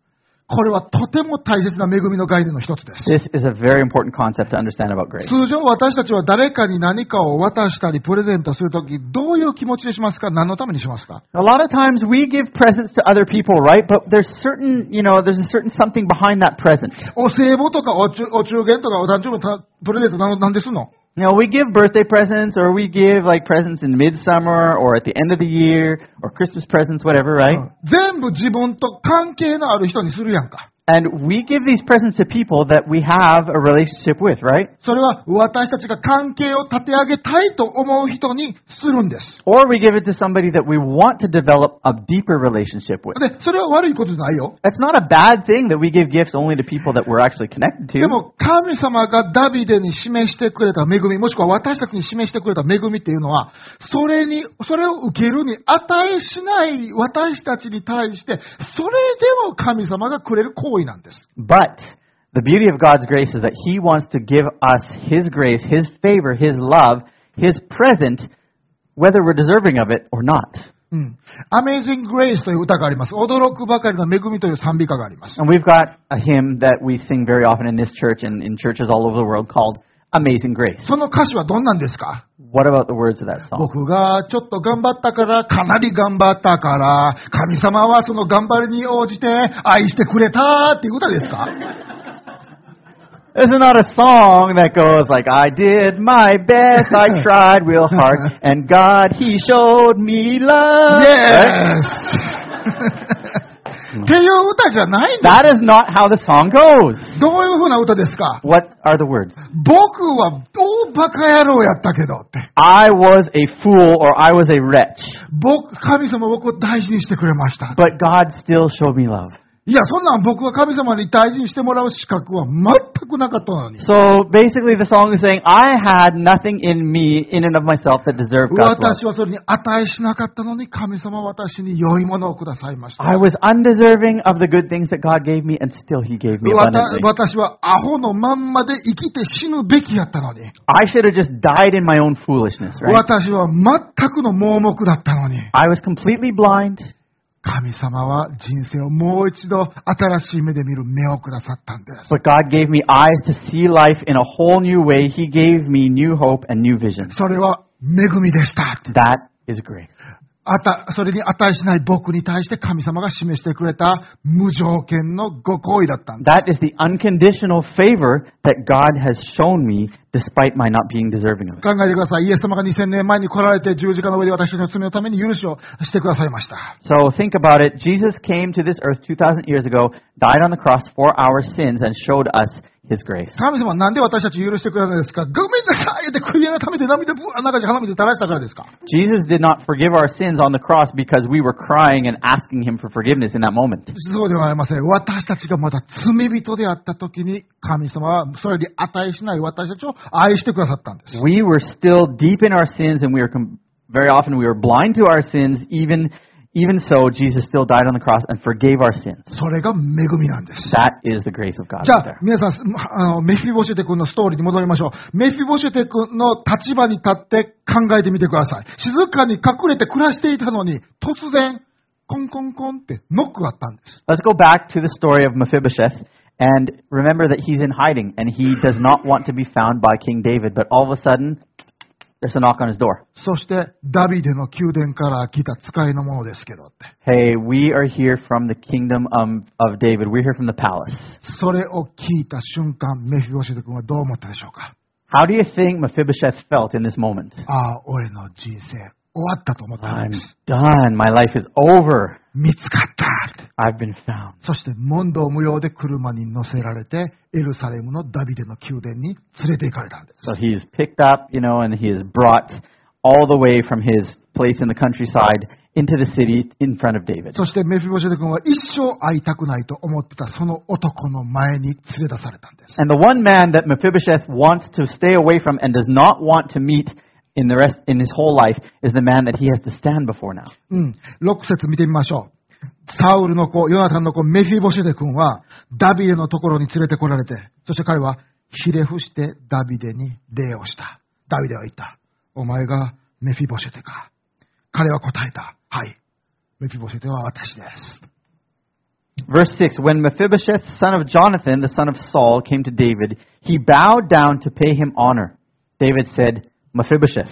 これはとても大切な恵みの概念の一つです。 This is a very important concept to understand about grace. 通常私たちは誰かに何かを渡したりプレゼントするとき、どういう気持ちでしますか？何のためにしますか？ A lot of times we give presents to other people, right? But there's certain, you know, there's a certain something behind that present. お歳暮とかお中お中元とかお誕生日のプレゼントなのなんですの？ You know, we give birthday presents or we give like presents in midsummer or at the end of the year or Christmas presents, whatever, right? 全部自分と関係のある人にするやんか。 And we give these presents to people that we have a relationship with, right? それは私たちが関係を立て上げたいと思う人にするんです。 Or we give it to somebody that we want to develop a deeper relationship with. で、それは悪いことじゃないよ。 That's not a bad thing that we give gifts only to people that we're actually connected で to. も、神様がダビデに示してくれた恵み、もしくは私たちに示してくれた恵みっていうのは、それに、それを受けるに値しない私たちに対して、それでも神様がくれる行為なんです。 But the beauty of God's grace is that He wants to give us His grace, His favor, His love, His present, whether we're deserving of it or not. うん。Amazing Grace という歌があります。驚くばかりの恵みという賛美歌があります。 And we've got a hymn that we sing very often in this church and in churches all over the world called Amazing Grace. その歌詞はどんなんですか？ What about the words of that song? 僕がちょっと頑張ったから、かなり頑張ったから、神様はその頑張りに応じて愛してくれたっていう歌ですか？ This is not a song that goes like, I did my best, I tried real hard, and God, He showed me love. Yes! っていう歌じゃないんだ。 That is not how the song goes. どういうふうな歌ですか？ What are the words? 僕は大バカ野郎やったけどって。 I was a fool or I was a wretch, 僕、神様僕を大事にしてくれました。 but God still showed me love. いや、そんなん僕は神様に大事にしてもらう資格は全くなかったのに。 So basically the song is saying, I had nothing in me, in and of myself, that deserved God's love. 私はそれに値しなかったのに神様は私に良いものをくださいました。 I was undeserving of the good things that God gave me, and still He gave me わた abundantly. 私はアホのまんまで生きて死ぬべきやったのに。 I should have just died in my own foolishness, right? 私は全くの盲目だったのに。 I was completely blind. 神様は人生をもう一度新しい目で見る目をくださったんです。 But God gave me eyes to see life in a whole new way. He gave me new hope and new vision. それは恵みでした。 That is grace. あた、それに値しない僕に対して神様が示してくれた無条件のご好意だったんです。 That is the unconditional favor that God has shown me despite my not being deserving of it. 考えてください。イエス様がにせんねんまえに来られて十字架の上で私たちの罪のために許しをしてくださいました。 So think about it. Jesus came to this earth two thousand years ago, died on the cross for our sins, and showed us His grace. 神様はなんで私たち許してくれるんですか？ごめんなさいって悔い改めて涙ぶ中に鼻水垂らしたからですか？ Jesus did not forgive our sins on the cross because we were crying and asking Him for forgiveness in that moment. そうではありません。私たちがまだ罪人であった時に神様はそれに値しない私たちを愛してくださったんです。 We were still deep in our sins, and we were com- very often we were blind to our sins. Even even so, Jesus still died on the cross and forgave our sins. それが恵みなんです。 That is the grace of God. じゃ right あ there. 皆さんあのメフィボシェテ君のストーリーに戻りましょう。メフィボシェテ君の立場に立って考えてみてください。静かに隠れて暮らしていたのに突然コンコンコンってノックがあったんです。 Let's go back to the story of Mephibosheth and remember that he's in hiding and he does not want to be found by King David. But all of a sudden, there's a knock on his door. そしてダビデの宮殿から来た使いのものですけどって。 Hey, we are here from the kingdom um, of David. We're here from the palace. それを聞いた瞬間、メフィボシェテ君はどう思ったでしょうか？ How do you think Mephibosheth felt in this moment? ああ、俺の人生終わったと思ったん I'm です。 done. My life is over. 見つかったって。 I've been found. そして問答無用で車に乗せられてエルサレムのダビデの宮殿に連れて行かれたんです。 So he is picked up, you know, and he is brought all the way from his place in the countryside into the city in front of David. そしてメフィボシェテ君は一生会いたくないと思ってたその男の前に連れ出されたんです。 And the one man that Mephibosheth wants to stay away from and does not want to meet in the rest in his whole life is the man that he has to stand before now. うん。ろく節見てみましょう。サウルの子、ヨナタンの子、メフィボシェテ君はダビデのところに連れてこられて、そして彼はひれ伏してダビデに礼をした。ダビデは言った。お前がメフィボシェテか。彼は答えた。はい。メフィボシェテは私です。 Verse six, when Mephibosheth, son of Jonathan, the son of Saul, came to David, he bowed down to pay him honor. David said, Mephibosheth,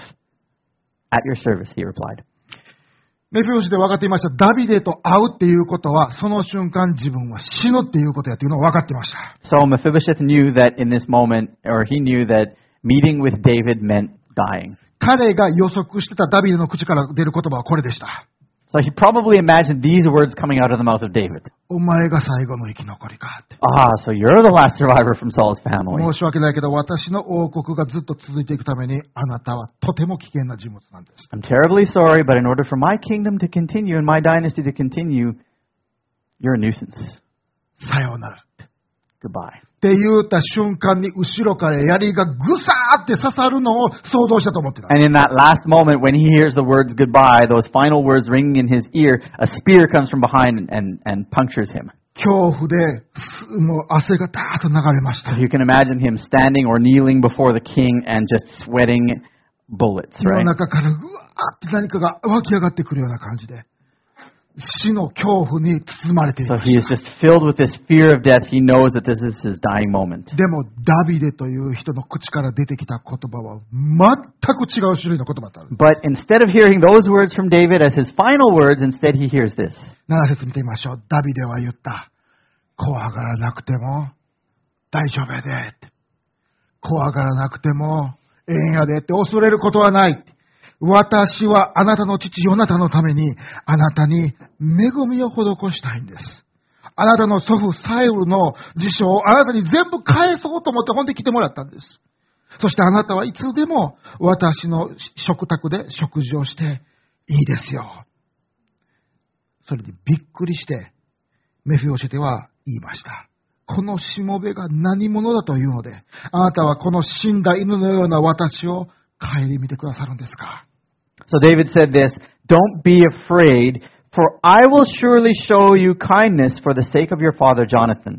at your service, he replied. メフィボシェテは分かっていました。ダビデと会うっていうことは、その瞬間自分は死ぬっていうことやっていうのを分かっていました。 So Mephibosheth knew that in this moment, or he knew that meeting with David meant dying. 彼が予測してたダビデの口から出る言葉はこれでした。 So he probably imagined these words coming out of the mouth of David. お前が最後の生き残りかって。 Ah, so you're the last survivor from Saul's family. 申し訳ないけど、私の王国がずっと続いていくために、あなたはとても危険な人物なんです。 I'm terribly sorry, but in order for my kingdom to continue and my dynasty to continue, you're a nuisance. さようなら。 Goodbye. って言った瞬間に後ろから槍がぐさーって刺さるのを想像したと思ってた。 And in that last moment when he hears the words goodbye, those final words ringing in his ear, a spear comes from behind and, and, and punctures him. 恐怖で、もう汗がダーッと流れました。 So you can imagine him standing or kneeling before the king and just sweating bullets, 世の right? 中からうわーって何かが湧き上がってくるような感じで、死の恐怖に包まれてい So ま he し is た。 just filled with this fear of death. He knows that this is his dying moment. でもダビデという人の口から出てきた言葉は全く違う種類の言葉だった。 But instead of hearing those words from David as his final words, instead he hears this. なな節見てみましょう。ダビデは言った。怖がらなくても大丈夫やでって。怖がらなくてもええんやでって恐れることはない。私はあなたの父ヨナタのためにあなたに恵みを施したいんです。あなたの祖父サイウルの辞書をあなたに全部返そうと思って本で来てもらったんです。そしてあなたはいつでも私の食卓で食事をしていいですよ。それでびっくりしてメフィボシェテは言いました。このしもべが何者だというので、あなたはこの死んだ犬のような私を顧みてくださるんですか。 So David said this, "Don't be afraid, for I will surely show you kindness for the sake of your father Jonathan.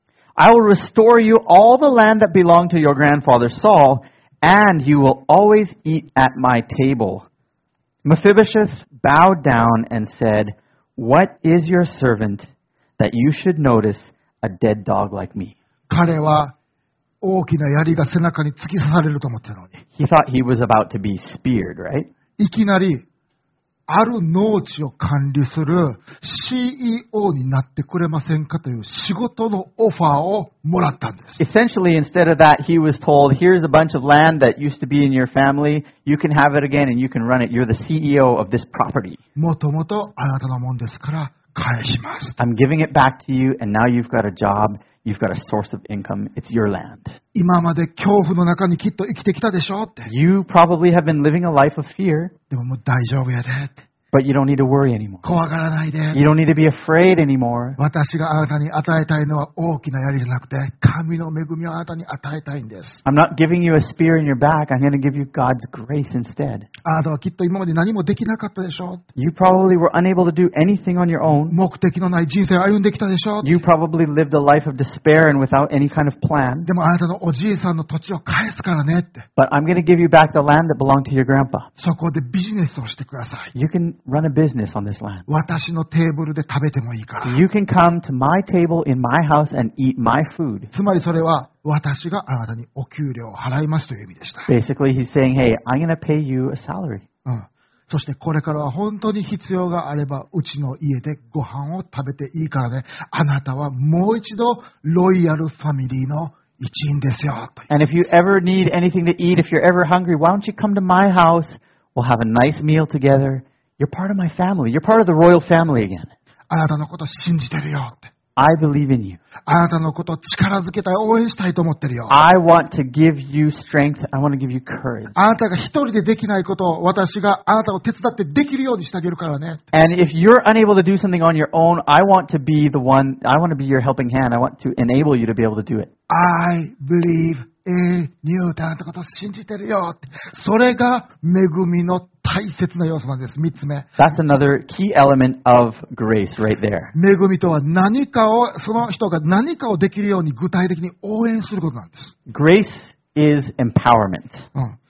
I will restore you all the land that belonged to your grandfather Saul, and you will always eat at my table." Mephibosheth bowed down and said, "What is your servant that you should notice a dead dog like me?" 彼は大きな槍が背中に突き刺されると思ってたのに、 He thought he was about to be speared, right? いきなりある農地を管理する シーイーオー になってくれませんかという仕事のオファーをもらったんです。 Essentially, instead of that, he was told, here's a bunch of land that used to be in your family. You can have it again and you can run it. You're the C E O of this property. もともとあなたのもんですから返します。 I'm giving it back to you, and now you've got a job. You've got a source of income. It's your land. 今まで恐怖の中にきっと生きてきたでしょって。 You probably have been living a life of fear, でももう大丈夫やでって。 but you don't need to worry anymore. 怖がらないで。 You don't need to be afraid anymore. 私があなたに与えたいのは大きな槍じゃなくて、神の恵みをあなたに与えたいんです。 I'm not giving you a spear in your back. I'm going to give you God's grace instead. あなたはきっと今まで何もできなかったでしょ。 You probably were unable to do anything on your own. 目的のない人生を歩んできたでしょ。 You probably lived a life of despair and without any kind of plan. でもあなたのおじいさんの土地を返すからねって。 But I'm going to give you back the land that belonged to your grandpa. そこでビジネスをしてください。 You can run a business on this land. 私のテーブルで食べてもいいから。 You can come to my table in my house and eat my food. つまりそれは私があなたにお給料を払いますという意味でした。 Basically, he's saying, hey, I'm going to pay you a salary. うん。そしてこれからは本当に必要があればうちの家でご飯を食べていいからね。あなたはもう一度ロイヤルファミリーの一員ですよ。と And if you ever need anything to eat, if you're ever hungry, why don't you come to my house? We'll have a nice meal together. You're part of my family. You're part of the royal family again. あなたのこと信じてるよって。 I believe in you. あなたのこと力づけたい、応援したいと思ってるよ。 I want to give you strength. I want to give you courage. あなたが一人でできないことを私があなたを手伝ってできるようにしてあげるからね。 And if you're unable to do something on your own, I want to be the one, I want to be your helping hand. I want to enable you to be able to do it. I believe in you ってあなたのことを信じてるよって。それが恵みの大切な要素なんです。三つ目。 That's another key element of grace right there. 恵みとは何かを、その人が何かをできるように具体的に応援することなんです。 Grace is empowerment. うん。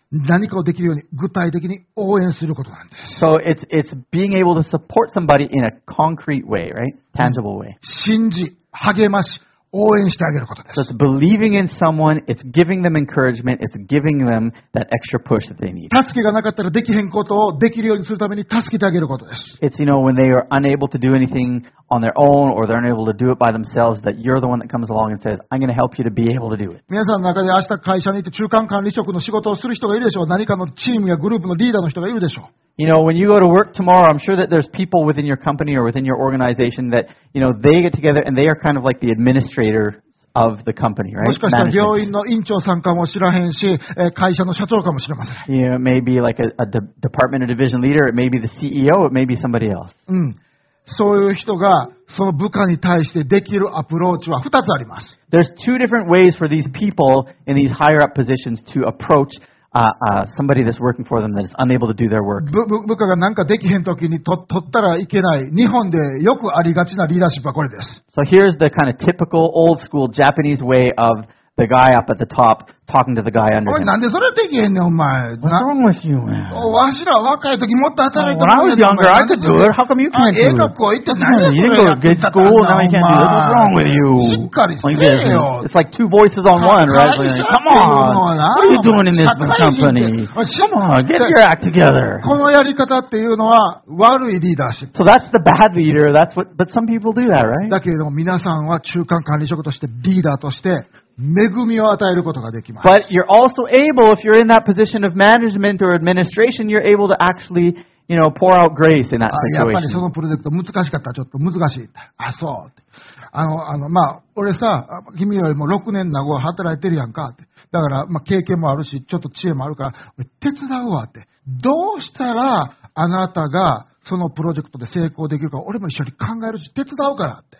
何かをできるように具体的に応援することなんです。 So it's it's being able to support somebody in a concrete way, right? Tangible way. 信じ、励まし、応援してあげることで So す。 it's believing in someone, it's giving them encouragement, it's giving them that extra push that they need. 助けがなかったらできへんことをできるようにするために助けてあげることです。 It's, you know, when they are unable to do anything on their own or they're unable to do it by themselves, that you're the one that comes along and says, I'm going to help you to be able to do it. 皆さんの中で明日会社に行って中間管理職の仕事をする人がいるでしょう。何かのチームやグループのリーダーの人がいるでしょう。 You know, when you go to work tomorrow, I'm sure that there's people within your company or within your organization that, you know, they get together and they are kind of like the administrator of the company, right? もしかしたら Management. 病院の院長さんかもしれへんし、えー会社の社長かもしれません。 You know, it may be like a, a de- department or division leader, it may be the C E O, it may be somebody else. うん。そういう人がその部下に対してできるアプローチはふたつあります。 There's two different ways for these people in these higher up positions to approach uh, uh, somebody that's working for them that is unable to do their work. 部部部下がなんかできへんときにと取ったらいけない。日本でよくありがちなリーダーシップはこれです。 So here's the kind of typical old school Japanese way of the guy up at the top talking to the guy under おい、 him. なんでそれできへんねん、お前。 What's な wrong with you, man? わしら若い時もっと働いて When I was younger, I could do it. How come you あ、 can't ええ do 学 it? 校行って何や You そ didn't れ go や to って good た school, な now you can't do it. What's wrong with you? しっかり Like せえ this. よ。 It's like two voices on one, right? Like, Come on. What are you doing in this company? Come on, get your act together. このやり方っていうのは悪いリーダーシップ。 So that's the bad leader. That's what, but some people do that, right? だけれども皆さんは中間管理職としてリーダーとして恵みを与えることができます。 But you're also able, if you're in that position of management or administration, you're able to actually, you know, pour out grace in that あやっぱりそ situation. のプロジェクト難しかったらちょっと難しいって。あ、そうって。あの、あの、まあ、俺さ、君よりもろくねん長働いてるやんかって。だから、まあ、経験もあるし、ちょっと知恵もあるから、俺手伝うわって。どうしたらあなたがそのプロジェクトで成功できるか、俺も一緒に考えるし、手伝うからって。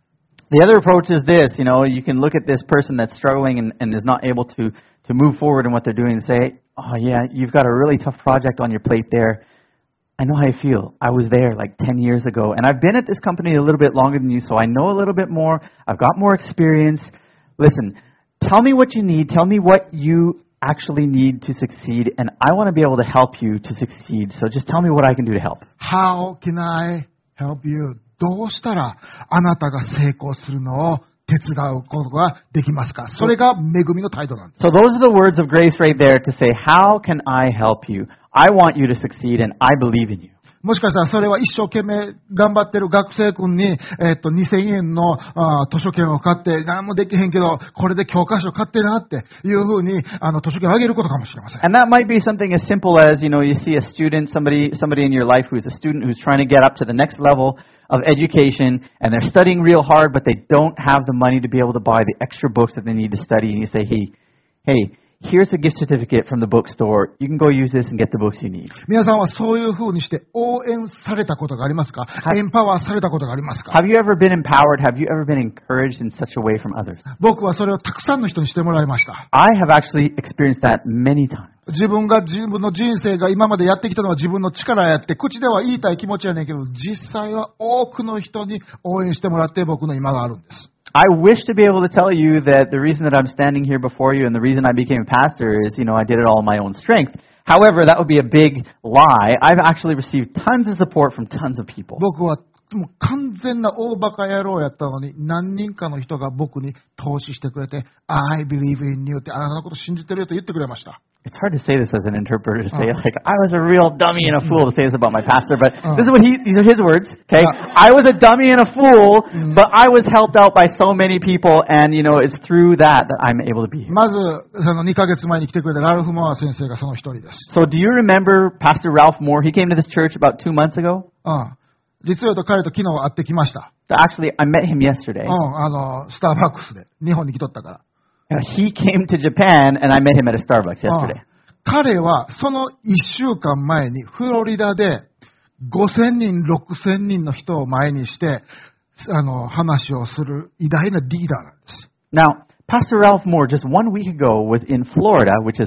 The other approach is this, you know, you can look at this person that's struggling and, and is not able to, to move forward in what they're doing and say, oh yeah, you've got a really tough project on your plate there. I know how you feel. I was there like ten years ago, and I've been at this company a little bit longer than you, so I know a little bit more. I've got more experience. Listen, tell me what you need. Tell me what you actually need to succeed, and I want to be able to help you to succeed. So just tell me what I can do to help. How can I help you? どうしたらあなたが成功するのを手伝うことができますか？それが恵みの態度なんです。 So those are the words of grace right there to say, how can I help you? I want you to succeed, and I believe in you. もしかしたらそれは一生懸命頑張ってる学生君に、えっと、にせんえんのあ図書券を買って、何もできへんけど、これで教科書買ってなっていうふうに、あの、図書券をあげることかもしれません。 And that might be something as simple as, you know, you see a student, somebody, somebody in your life who's a student who's trying to get up to the next level of education, and they're studying real hard, but they don't have the money to be able to buy the extra books that they need to study. And you say, hey, hey, here's a gift certificate from the bookstore. You can go use this and get the books you need. 皆さんはそういうふうにして応援されたことがありますか？エンパワーされたことがありますか？ Have you ever been empowered? Have you ever been encouraged in such a way from others? 僕はそれをたくさんの人にしてもらいました。 I have actually experienced that many times. 自分が自分の人生が今までやってきたのは自分の力やって、口では言いたい気持ちやねんけど、実際は多くの人に応援してもらって僕の今があるんです。 I wish to be able to tell you that the reason that I'm standing here before you and the reason I became a pastor is, you know, I did it all on my own strength. However, that would be a big lie. I've actually received tons of support from tons of people. 僕はもう完全な大バカ野郎やったのに、何人かの人が僕に投資してくれて、I believe in you ってあなたのこと信じてるよと言ってくれました。 It's hard to say this as an interpreter to say, Oh. like, I was a real dummy and a fool to say this about my pastor, but Oh. this is what he, these are his words, okay? Yeah. I was a dummy and a fool, Mm. but I was helped out by so many people, and, you know, it's through that that I'm able to be here. まず、あのにかげつまえに来てくれたラルフ・モア先生がその一人です。 So do you remember Pastor Ralph Moore? He came to this church about two months ago. うん実を言うと彼と昨日会ってきました。 Actually, I met him yesterday. うん、あの、スターバックスで。日本に来とったから。 Uh, He came to Japan, and I met him at a Starbucks うん yesterday. 彼はそのいっしゅうかんまえにフロリダでごせんにん、ろくせんにんの人を前にしてあの話をする偉大なリーダーなんです。 Now, Pastor Ralph Moore, just one week ago, was in Florida, which is not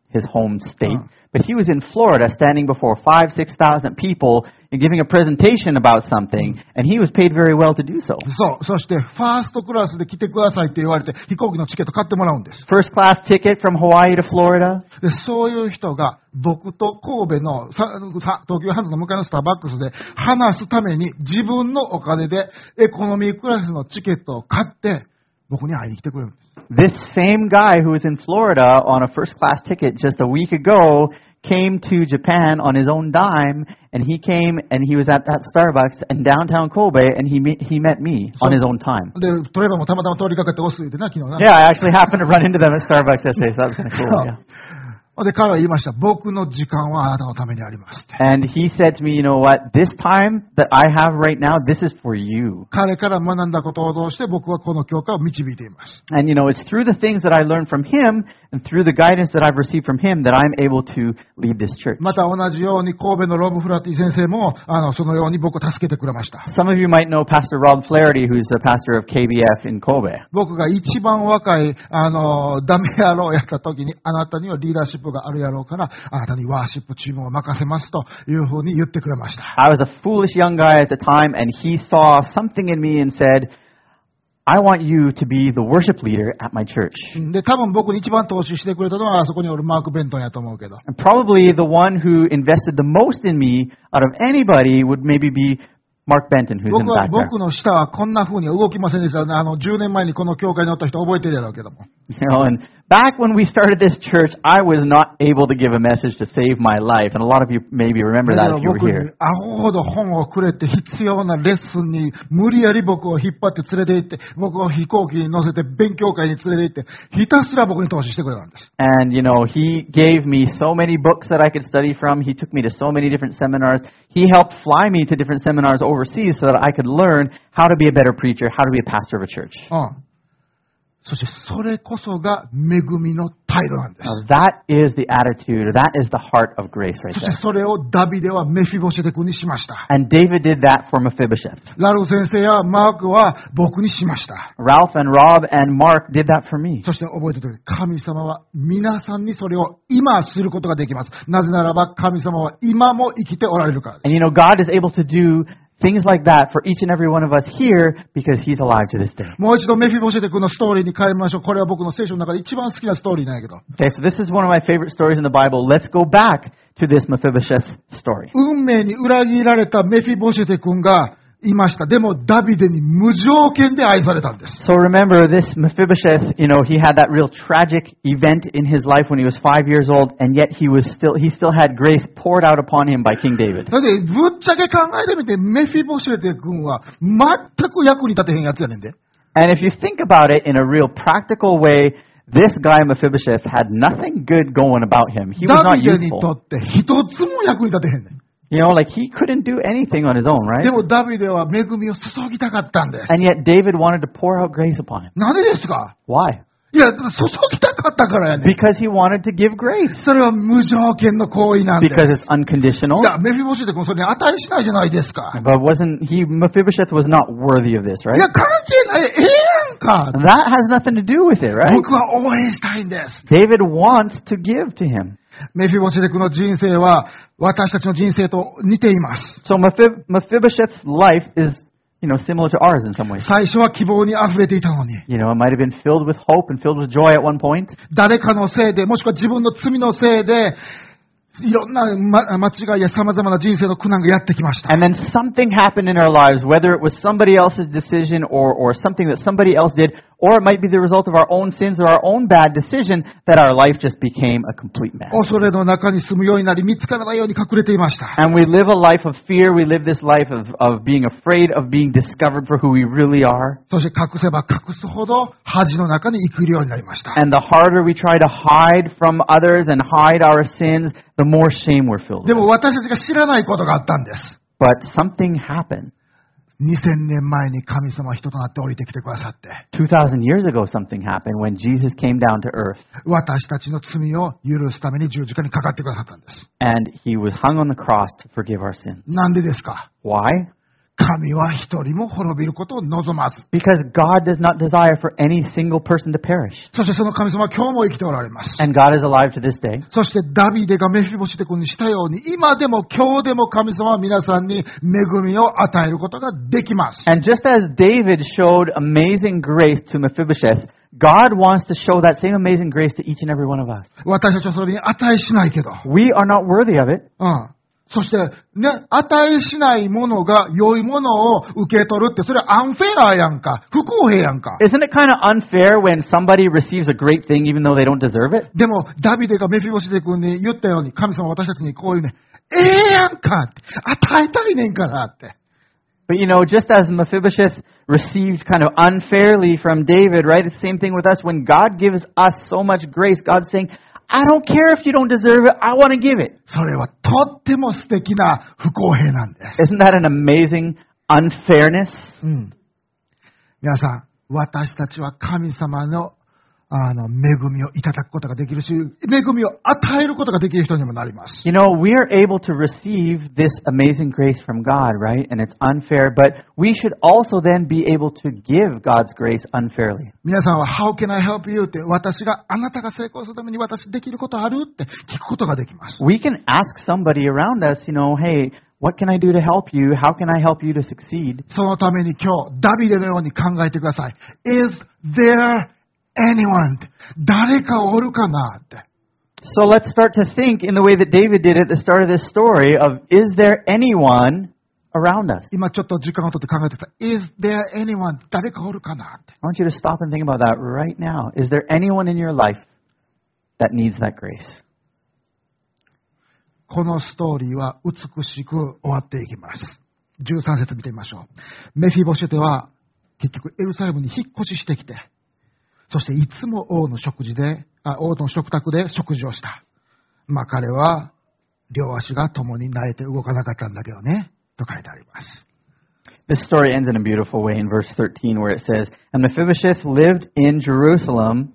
his home state, Uh. but he was in Florida standing before five, six thousand people and giving a presentation about something, and he was paid very well to do so. そう。そして、ファーストクラスで来てくださいって言われて、飛行機のチケット買ってもらうんです。 First class ticket from Hawaii to Florida. で、そういう人が、僕と神戸のささ東急ハンズの向かいのスターバックスで話すために、自分のお金でエコノミークラスのチケットを買って、僕に会いに来てくれるんです。 This same guy who was in Florida on a first class ticket just a week ago came to Japan on his own dime, and he came and he was at that Starbucks in downtown Kobe, and he met, he met me on his own time. で、トレバーもたまたま通りかかっておすいてな、昨日な。 Yeah, I actually happened to run into them at Starbucks yesterday, so that was kind of cool. Yeah. で、彼は言いました。僕の時間はあなたのためにありますって。 And he said to me, you know what, this time that I have right now, this is for you. 彼から学んだことを通して僕はこの教会を導いています。 And you know, it's through the things that I learned from him and through the guidance that I've received from him that I'm able to lead this church. また同じように神戸のロブ・フラティ先生もあのそのように僕を助けてくれました。 Some of you might know Pastor Rob Flaherty, who's the pastor of K B F in Kobe. 僕が一番若いあのダメ野郎やった時にあなたにはリーダーシップがあるやろうからあなたにワーシップチームを任せますというふうに言ってくれました。 I was a foolish young guy at the time, and he saw something in me and said, I want you to be the worship leader at my church. で、多分僕に一番投資してくれたのはあそこにおるマーク・ベントンやと思うけど。 And probably the one who invested the most in me out of anybody would maybe be Mark Benton, who's in 僕 the は back there. 僕の舌はこんな風には動きませんでしたよね。あのじゅうねんまえにこの教会におった人覚えてるやろうけども。 You know, and back when we started this church, I was not able to give a message to save my life. And a lot of you maybe remember だ that から if you were 僕に here. アホほど本をくれて必要なレッスンに無理やり僕を引っ張って連れて行って僕を飛行機に乗せて勉強会に連れて行ってひたすら僕に投資してくれたんです。 And, you know, he gave me so many books that I could study from. He took me to so many different seminars. He helped fly me to different seminars overseas so that I could learn how to be a better preacher, how to be a pastor of a church. うん。そしてそれこそが恵みの態度なんです。 Now, that is the attitude, or that is the heart of grace right そして there. それをダビデはメフィボシェテ君にしました。 And David did that for Mephibosheth. ラルフ先生やマークは僕にしました。 Ralph and Rob and Mark did that for me. そして覚えてください。神様は皆さんにそれを今することができます。なぜならば神様は今も生きておられるからです。 And you know, God is able to do things like that for each and every one of us here because He's alive to this day. もう一度メフィボシェテ君のストーリーに帰りましょう。これは僕の聖書の中で一番好きなストーリーなんやけど。 Okay, so this is one of my favorite stories in the Bible. Let's go back to this Mephibosheth story. 運命に裏切られたメフィボシェテ君がいました。でもダビデに無条件で愛されたんです。 So remember, this Mephibosheth, you know, he had that real tragic event in his life when he was five years old, and yet he was still, he still had grace poured out upon him by King David. だってぶっちゃけ考えてみてメフィボシェテ君は全く役に立てへんやつやねんで。 And if you think about it in a real practical way, this guy Mephibosheth had nothing good going about him. He was ダ not ビデにと useful. って一つも役に立てへんねん。 You know, like he couldn't do anything on his own, で right? もダビデは恵みを注ぎたかったんです。 And yet David wanted to pour out grace upon him. なんでですか？ Why? いや、注ぎたかったからやねん。 Because he wanted to give grace. それは無条件の行為なんです。 Because it's unconditional. いや、メフィボシェテ君それに値しないじゃないですか。 But wasn't he, Mephibosheth was not worthy of this, い right? や、関係ない。ええやんか。 That has nothing to do with it, right? 僕は応援したいんです。 David wants to give to him. メフィボシェテ君の人生は私たちの人生と似ています。 So Mephib- Mephibosheth's life is, you know, similar to ours in some ways. 最初は希望に溢れていたのに、 You know, it might have been filled with hope and filled with joy at one point. 誰かのせいで、もしくは自分の罪のせいで、いろんな、ま、間違いや様々な人生の苦難がやってきました。 And then something happened in our lives, whether it was somebody else's decision or, or something that somebody else did, or it might be the result of our own sins or our own bad decision, that our life just became a complete mess. 恐れの中に住むようになり、見つからないように隠れていました。 And we live a life of fear. We live this life of, of being afraid of being discovered for who we really are. そして隠せば隠すほど恥の中に生きるようになりました。 And the harder we try to hide from others and hide our sins, the more shame we're filled で with. も私たちが知らないことがあったんです。 But something happened. にせんねんまえに神様は人となって降りてきてくださって、 two thousand years ago, something happened when Jesus came down to earth. 私たちの罪を許すために十字架にかかってくださったんです。 And he was hung on the cross to forgive our sins. なんでですか？ Why? 神は一人も滅びることを望まず。 Because God does not desire for any single person to perish. そしてその神様は今日も生きておられます。 And God is alive to this day. そしてダビデがメフィボシェテ君にしたように、今でも今日でも神様は皆さんに恵みを与えることができます。 And just as David showed amazing grace to Mephibosheth, God wants to show that same amazing grace to each and every one of us. 私たちはそれに値しないけど。 We are not worthy of it. うん。そして、ね、値しないものが良いものを受け取るって、それはアンフェアやんか。不公平やんか。 Isn't it kind of unfair when somebody receives a great thing even though they don't deserve it? でも、ダビデがメフィボシェテ君に言ったように、神様は私たちにこういうね、ええやんかって、与えたいねんからって。 But you know, just as Mephibosheth received kind of unfairly from David, right? It's the same thing with us. When God gives us so much grace, God's saying, I don't care if you don't deserve it. I want to give it. それはとっても素敵な不公平なんです。 Isn't that an amazing unfairness? うん。皆さん、私たちは神様のあの恵みをいただくことができるし、恵みを与えることができる人にもなります。 You know, we are able to receive this amazing grace from God, right? And it's unfair, but we should also then be able to give God's grace unfairly. 皆さんは How can I help you? って私があなたが成功するために私できることあるって聞くことができます。 We can ask somebody around us, you know, hey, what can I do to help you? How can I help you to succeed? そのために今日ダビデのように考えてください。Is there anyone? 誰かおるかなって。 So let's start to think in the way that David did at the start of this story of, is there anyone around us? 今ちょっと時間をとって考えてください。Is there anyone? 誰かおるかなって。 I want you to stop and think about that right now. Is there anyone in your life that needs that grace? このストーリーは美しく終わっていきます。じゅうさん節見てみましょう。メフィボシェテは結局エルサレムに引っ越ししてきて、そしていつも王の食事で、あ王の食卓で食事をした。まあ彼は両足が共に慣れて動かなかったんだけどね、と書いてあります。 This story ends in a beautiful way in verse thirteen where it says, And Mephibosheth lived in Jerusalem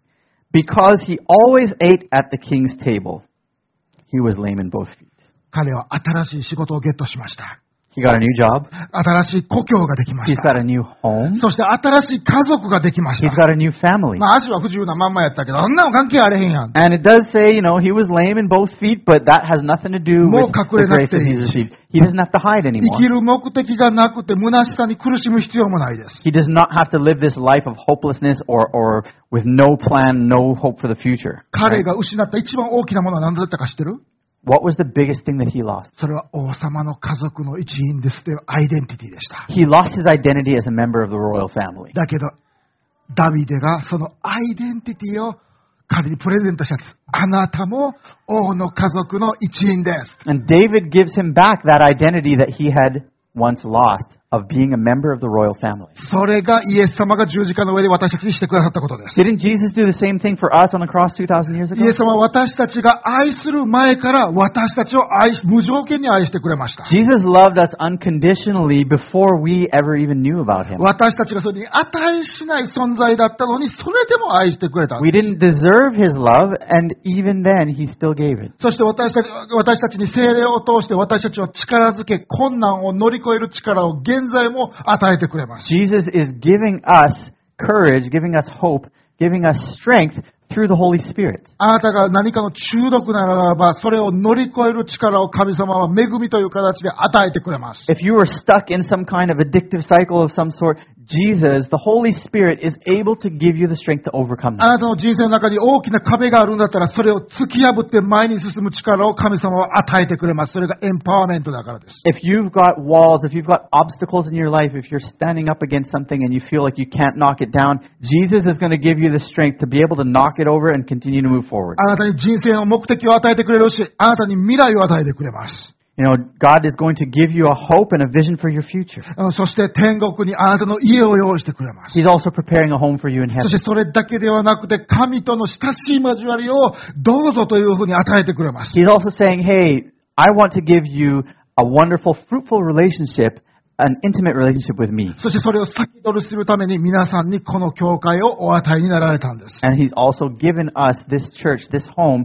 because he always ate at the king's table. He was lame in both feet. 彼は新しい仕事をゲットしました。 He got a new job. 新しい故郷ができまし He's た。 got a new home. そして新しい家族ができまし He's た。 got a new family. まあ足は不自由なまんまやったけど、あんなの関係あれへんやん。 And it does say, you know, he was lame in both feet, but that has nothing to do with the grace that he's received. He doesn't have to hide 生 anymore. きる目的がなくて虚しさに苦しむ必要もないです。 He does not have to live this life of hopelessness or, or with no plan, no hope for the future. 彼が失った一番大きなものは何だったか知ってる？ What was the biggest thing that he lost? それは王様の家族の一員ですというアイデンティティでした。 He lost his identity as a member of the royal family. だけど、ダビデがそのアイデンティティを彼にプレゼントしたんです。あなたも王の家族の一員です。 And David gives him back that identity that he had once lost of being a member of the royal family. それがイエス様が十字架の上で私たちにしてくださったことです。 Didn't Jesus do the same thing for us on the cross two thousand years ago? イエス様は私たちが愛する前から私たちを愛し、無条件に愛してくれました。 Jesus loved us unconditionally before we ever even knew about him. 私たちがそれに値しない存在だったのに、それでも愛してくれた。 We didn't deserve his love, and even then he still gave it. そして私たち、私たちに聖霊を通して私たちを力づけ、困難を乗り越える力を現在も与えてくれます。 Jesus is giving us courage, giving us hope, giving us strength through the Holy Spirit. あなたが何かの中毒ならば、それを乗り越える力を神様は恵みという形で与えてくれます。 If you were stuck in some kind of addictive cycle of some sort, Jesus, the Holy Spirit, is able to give you the strength to overcome あ that. なたの人生の中に大きな壁があるんだったら、それを突き破って前に進む力を神様は与えてくれます。それがエンパワーメントだからです。 If you've got walls, if you've got obstacles in your life, if you're standing up against something and you feel like you can't knock it down, Jesus is going to give you the strength to be able to knock it over and continue to move forward. あなたに人生の目的を与えてくれるし、あなたに未来を与えてくれます。 You know, God is going to give you a hope and a vision for your future. そして天国にあなたの家を用意してくれます。 He's also preparing a home for you in そ heaven. してそれだけではなくて、神との親しい交わりをどうぞというふうに与えてくれます。 He's also saying, hey, I want to give you a wonderful, fruitful relationship, an intimate relationship with me. そしてそれを先取りするために皆さんにこの教会をお与えになられたんです。 And He's also given us this church, this home,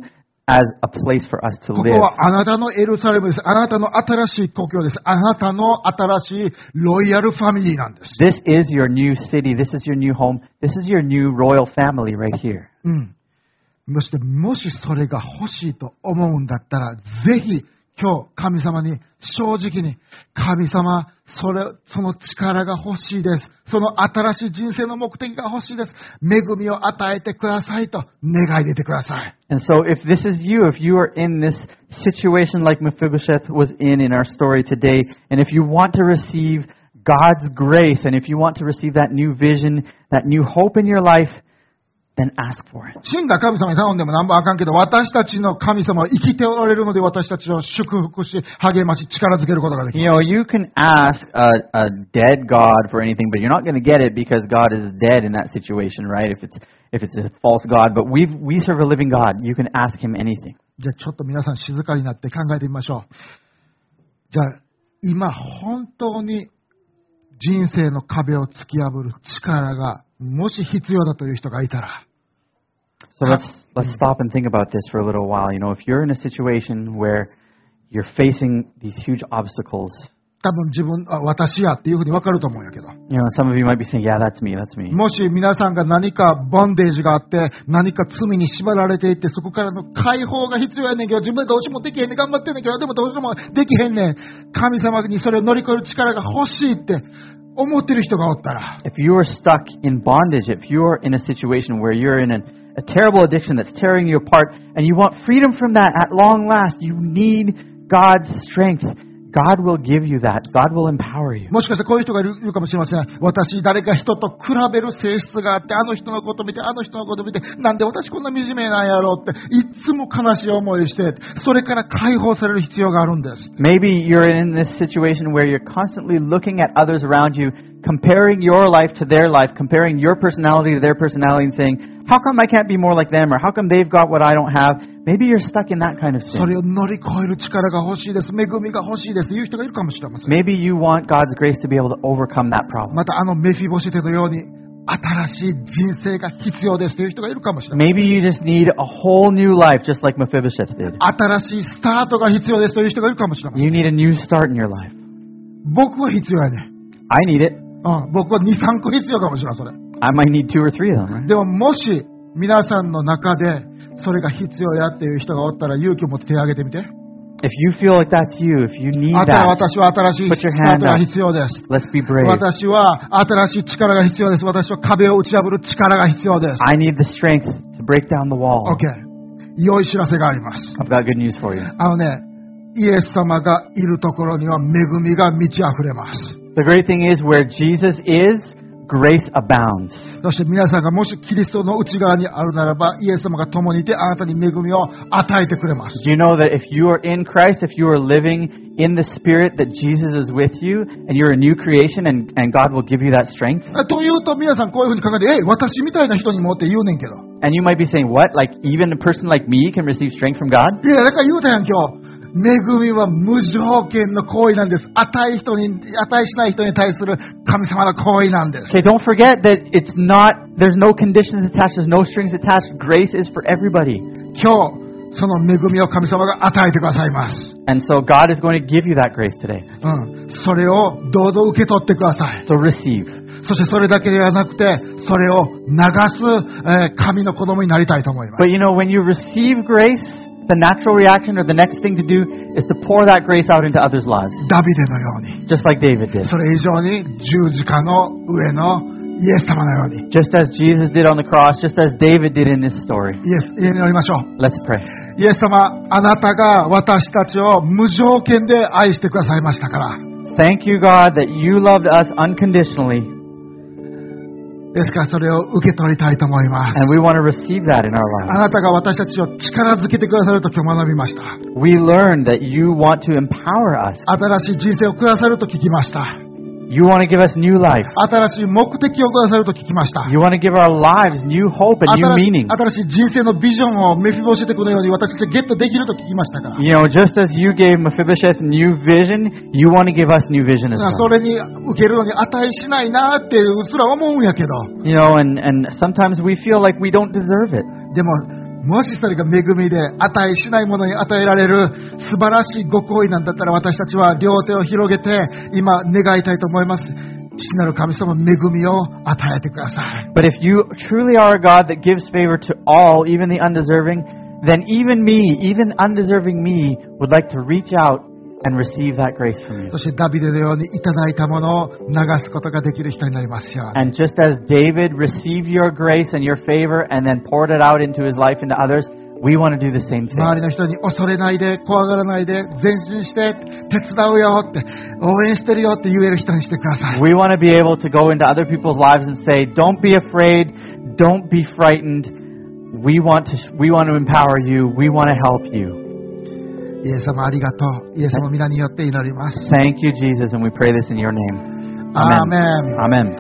as a place for us to ここ live. はあなたのエルサレムです。あなたの新しい故郷です。あなたの新しいロイヤルファミリーなんです。 This is your new city. This is your new home. This is your new royal family right here. うん。そして、もしそれが欲しいと思うんだったら、ぜひ、今日、神様に正直に、神様、それ、その力が欲しいです。その新しい人生の目的が欲しいです。恵みを与えてくださいと願い出てください。 And so if this is you, if you are in this situation like Mephibosheth was in in our story today, and if you want to receive God's grace, and if you want to receive that new vision, that new hope in your life, then ask for it. 死んだ神様に頼んでもなんぼあかんけど、私たちの神様は生きておられるので、私たちを祝福し、励まし、力づけることができ You ま know, す。 you can ask a, a dead God for anything, but you're not going to get it because God is dead in that situation, right? If it's if it's a false God, but we we serve a living God. You can ask Him anything. じゃあちょっと皆さん静かになって考えてみましょう。じゃあ、今本当に人生の壁を突き破る力がもし必要だという人がいたら、 So let's let's stop and think about this for a little while. You know, if you're in a situation where you're facing these huge obstacles, 多分自分、あ、私やっていうふうに分かると思うんやけど、 you know, some of you might be saying, "Yeah, that's me, that's me." もし皆さんが何かボンデージがあって、何か罪に縛られていて、そこからの解放が必要やねんけど、自分でどうしてもできへんねん、頑張ってんねんけど、でもどうしてもできへんねん。神様にそれを乗り越える力が欲しいって思ってる人がおったら、 If you are stuck in bondage, if you're in a situation where you're in an, a terrible addiction that's tearing you apart, and you want freedom from that at long last, you need God's strength. God will give you that. God will empower you. もしかしてこういう人がいるいるかもしれません。私、誰か人と比べる性質があって、あの人のこと見て、あの人のこと見て、なんで私こんな惨めなんやろうって、いつも悲しい思いをして、それから解放される必要があるんです。 Maybe you're in this situation where you're constantly looking at others around you, comparing your life to their life, comparing your personality to their personality and saying, how come I can't be more like them? Or how come they've got what I don't have? Maybe you're stuck in that kind of それ sin. を乗り越える力が欲しいです。恵みが欲しいです。いう人がいるかもしれません。 Maybe you want God's grace to be able to overcome that problem. またあのメフィボシェテのように、新しい人生が必要ですという人がいるかもしれません。 Maybe you just need a whole new life, just like Mephibosheth did. 新しいスタートが必要ですという人がいるかもしれません。 You need a new start in your life. 僕は必要やね。 I need it. うん、僕はに、さんこ必要かもしれません。それ。 I might need two or three of them, right? でももし皆さんの中でそれが必要やっていう人がおったら勇気を持って手を挙げてみて。 If you feel like that's you, if you need あた that, 私は新しい put your スター hand トが up. 必要です。 Let's be brave. 私は新しい力が必要です。私は壁を打ち破る力が必要です。 I need the strength to break down the wall. OK。良い知らせがあります。 I've got good news for you. あのね、イエス様がいるところには恵みが満ち溢れます。 The great thing is where Jesus is, grace abounds. そして皆さんがもしキリストの内側にあるならば、イエス様が共にいてあなたに恵みを与えてくれます。 Do you know that if you are in Christ, if you are living in the Spirit, that Jesus is with you, and you're a new creation, and, and God will give you that strength? というと皆さんこういうふうに考えて、え、私みたいな人にもって言うねんけど。 And you might be saying, what? Like even a person like me can receive strength from God? いや、だから言うたやん今日。恵みは無条件の行為なんです。与え人に、値しない人に対する神様の行為なんです。 Okay, don't forget that it's not, there's no conditions attached, there's no strings attached. Grace is for everybody. 今日、その恵みを神様が与えてくださいます。 And so God is going to give you that grace today. うん。それをどうぞ受け取ってください。 So receive. そしてそれだけではなくて、それを流す、えー神の子供になりたいと思います。 But you know, when you receive grace, the natural reaction or the next thing to do is to pour that grace out into others' lives. ダビデのように、 Just like David did. それ以上に十字架の上のイエス様のように、 Just as Jesus did on the cross, just as David did in this story. イエス、祈りましょう。 Let's pray. イエス様、あなたが私たちを無条件で愛してくださいましたから。 Thank you, God, that you loved us unconditionally, ですからそれを受け取りたいと思います。 and we want to receive that in our あ lives. なたが私たちを力づけてくださると今日学びました。 We learned that you want to empower us. 新しい人生をくださると聞きました。 You want to give us new life. 新しい目的をくださると聞きました。 You want to give our lives new hope and new 新しい meaning. 新しい人生のビジョンをメフィボシェテクのように私たちがゲットできると聞きましたから。 You know, just as you gave Mephibosheth new vision, you want to give us new vision as そ well. れに受けるのに値しないなってうっすら思うんやけど、 You know, and, and sometimes we feel like we don't deserve it. でももしそれが恵みで値しないものに与えられる素晴らしいご好意なんだったら、私たちは両手を広げて今願いたいと思います。父なる神様、恵みを与えてください。 But if you truly are a God that gives favor to all, even the undeserving, then even me, even undeserving me, would like to reach out and receive that grace from you. そしてダビデのようにいただいたものを流すことができる人になりますように。 And just as David received your grace and your favor and then poured it out into his life into others, we want to do the same thing. 周りの人に恐れないで、怖がらないで、前進して手伝うよって、応援してるよって言える人にしてください。 We want to be able to go into other people's lives and say, don't be afraid, don't be frightened. We want to, we want to empower you. We want to help you. イエス様ありがとう。イエス様皆によって祈ります。 Thank you, Jesus, and we pray this in your name. アーメン。 Amen.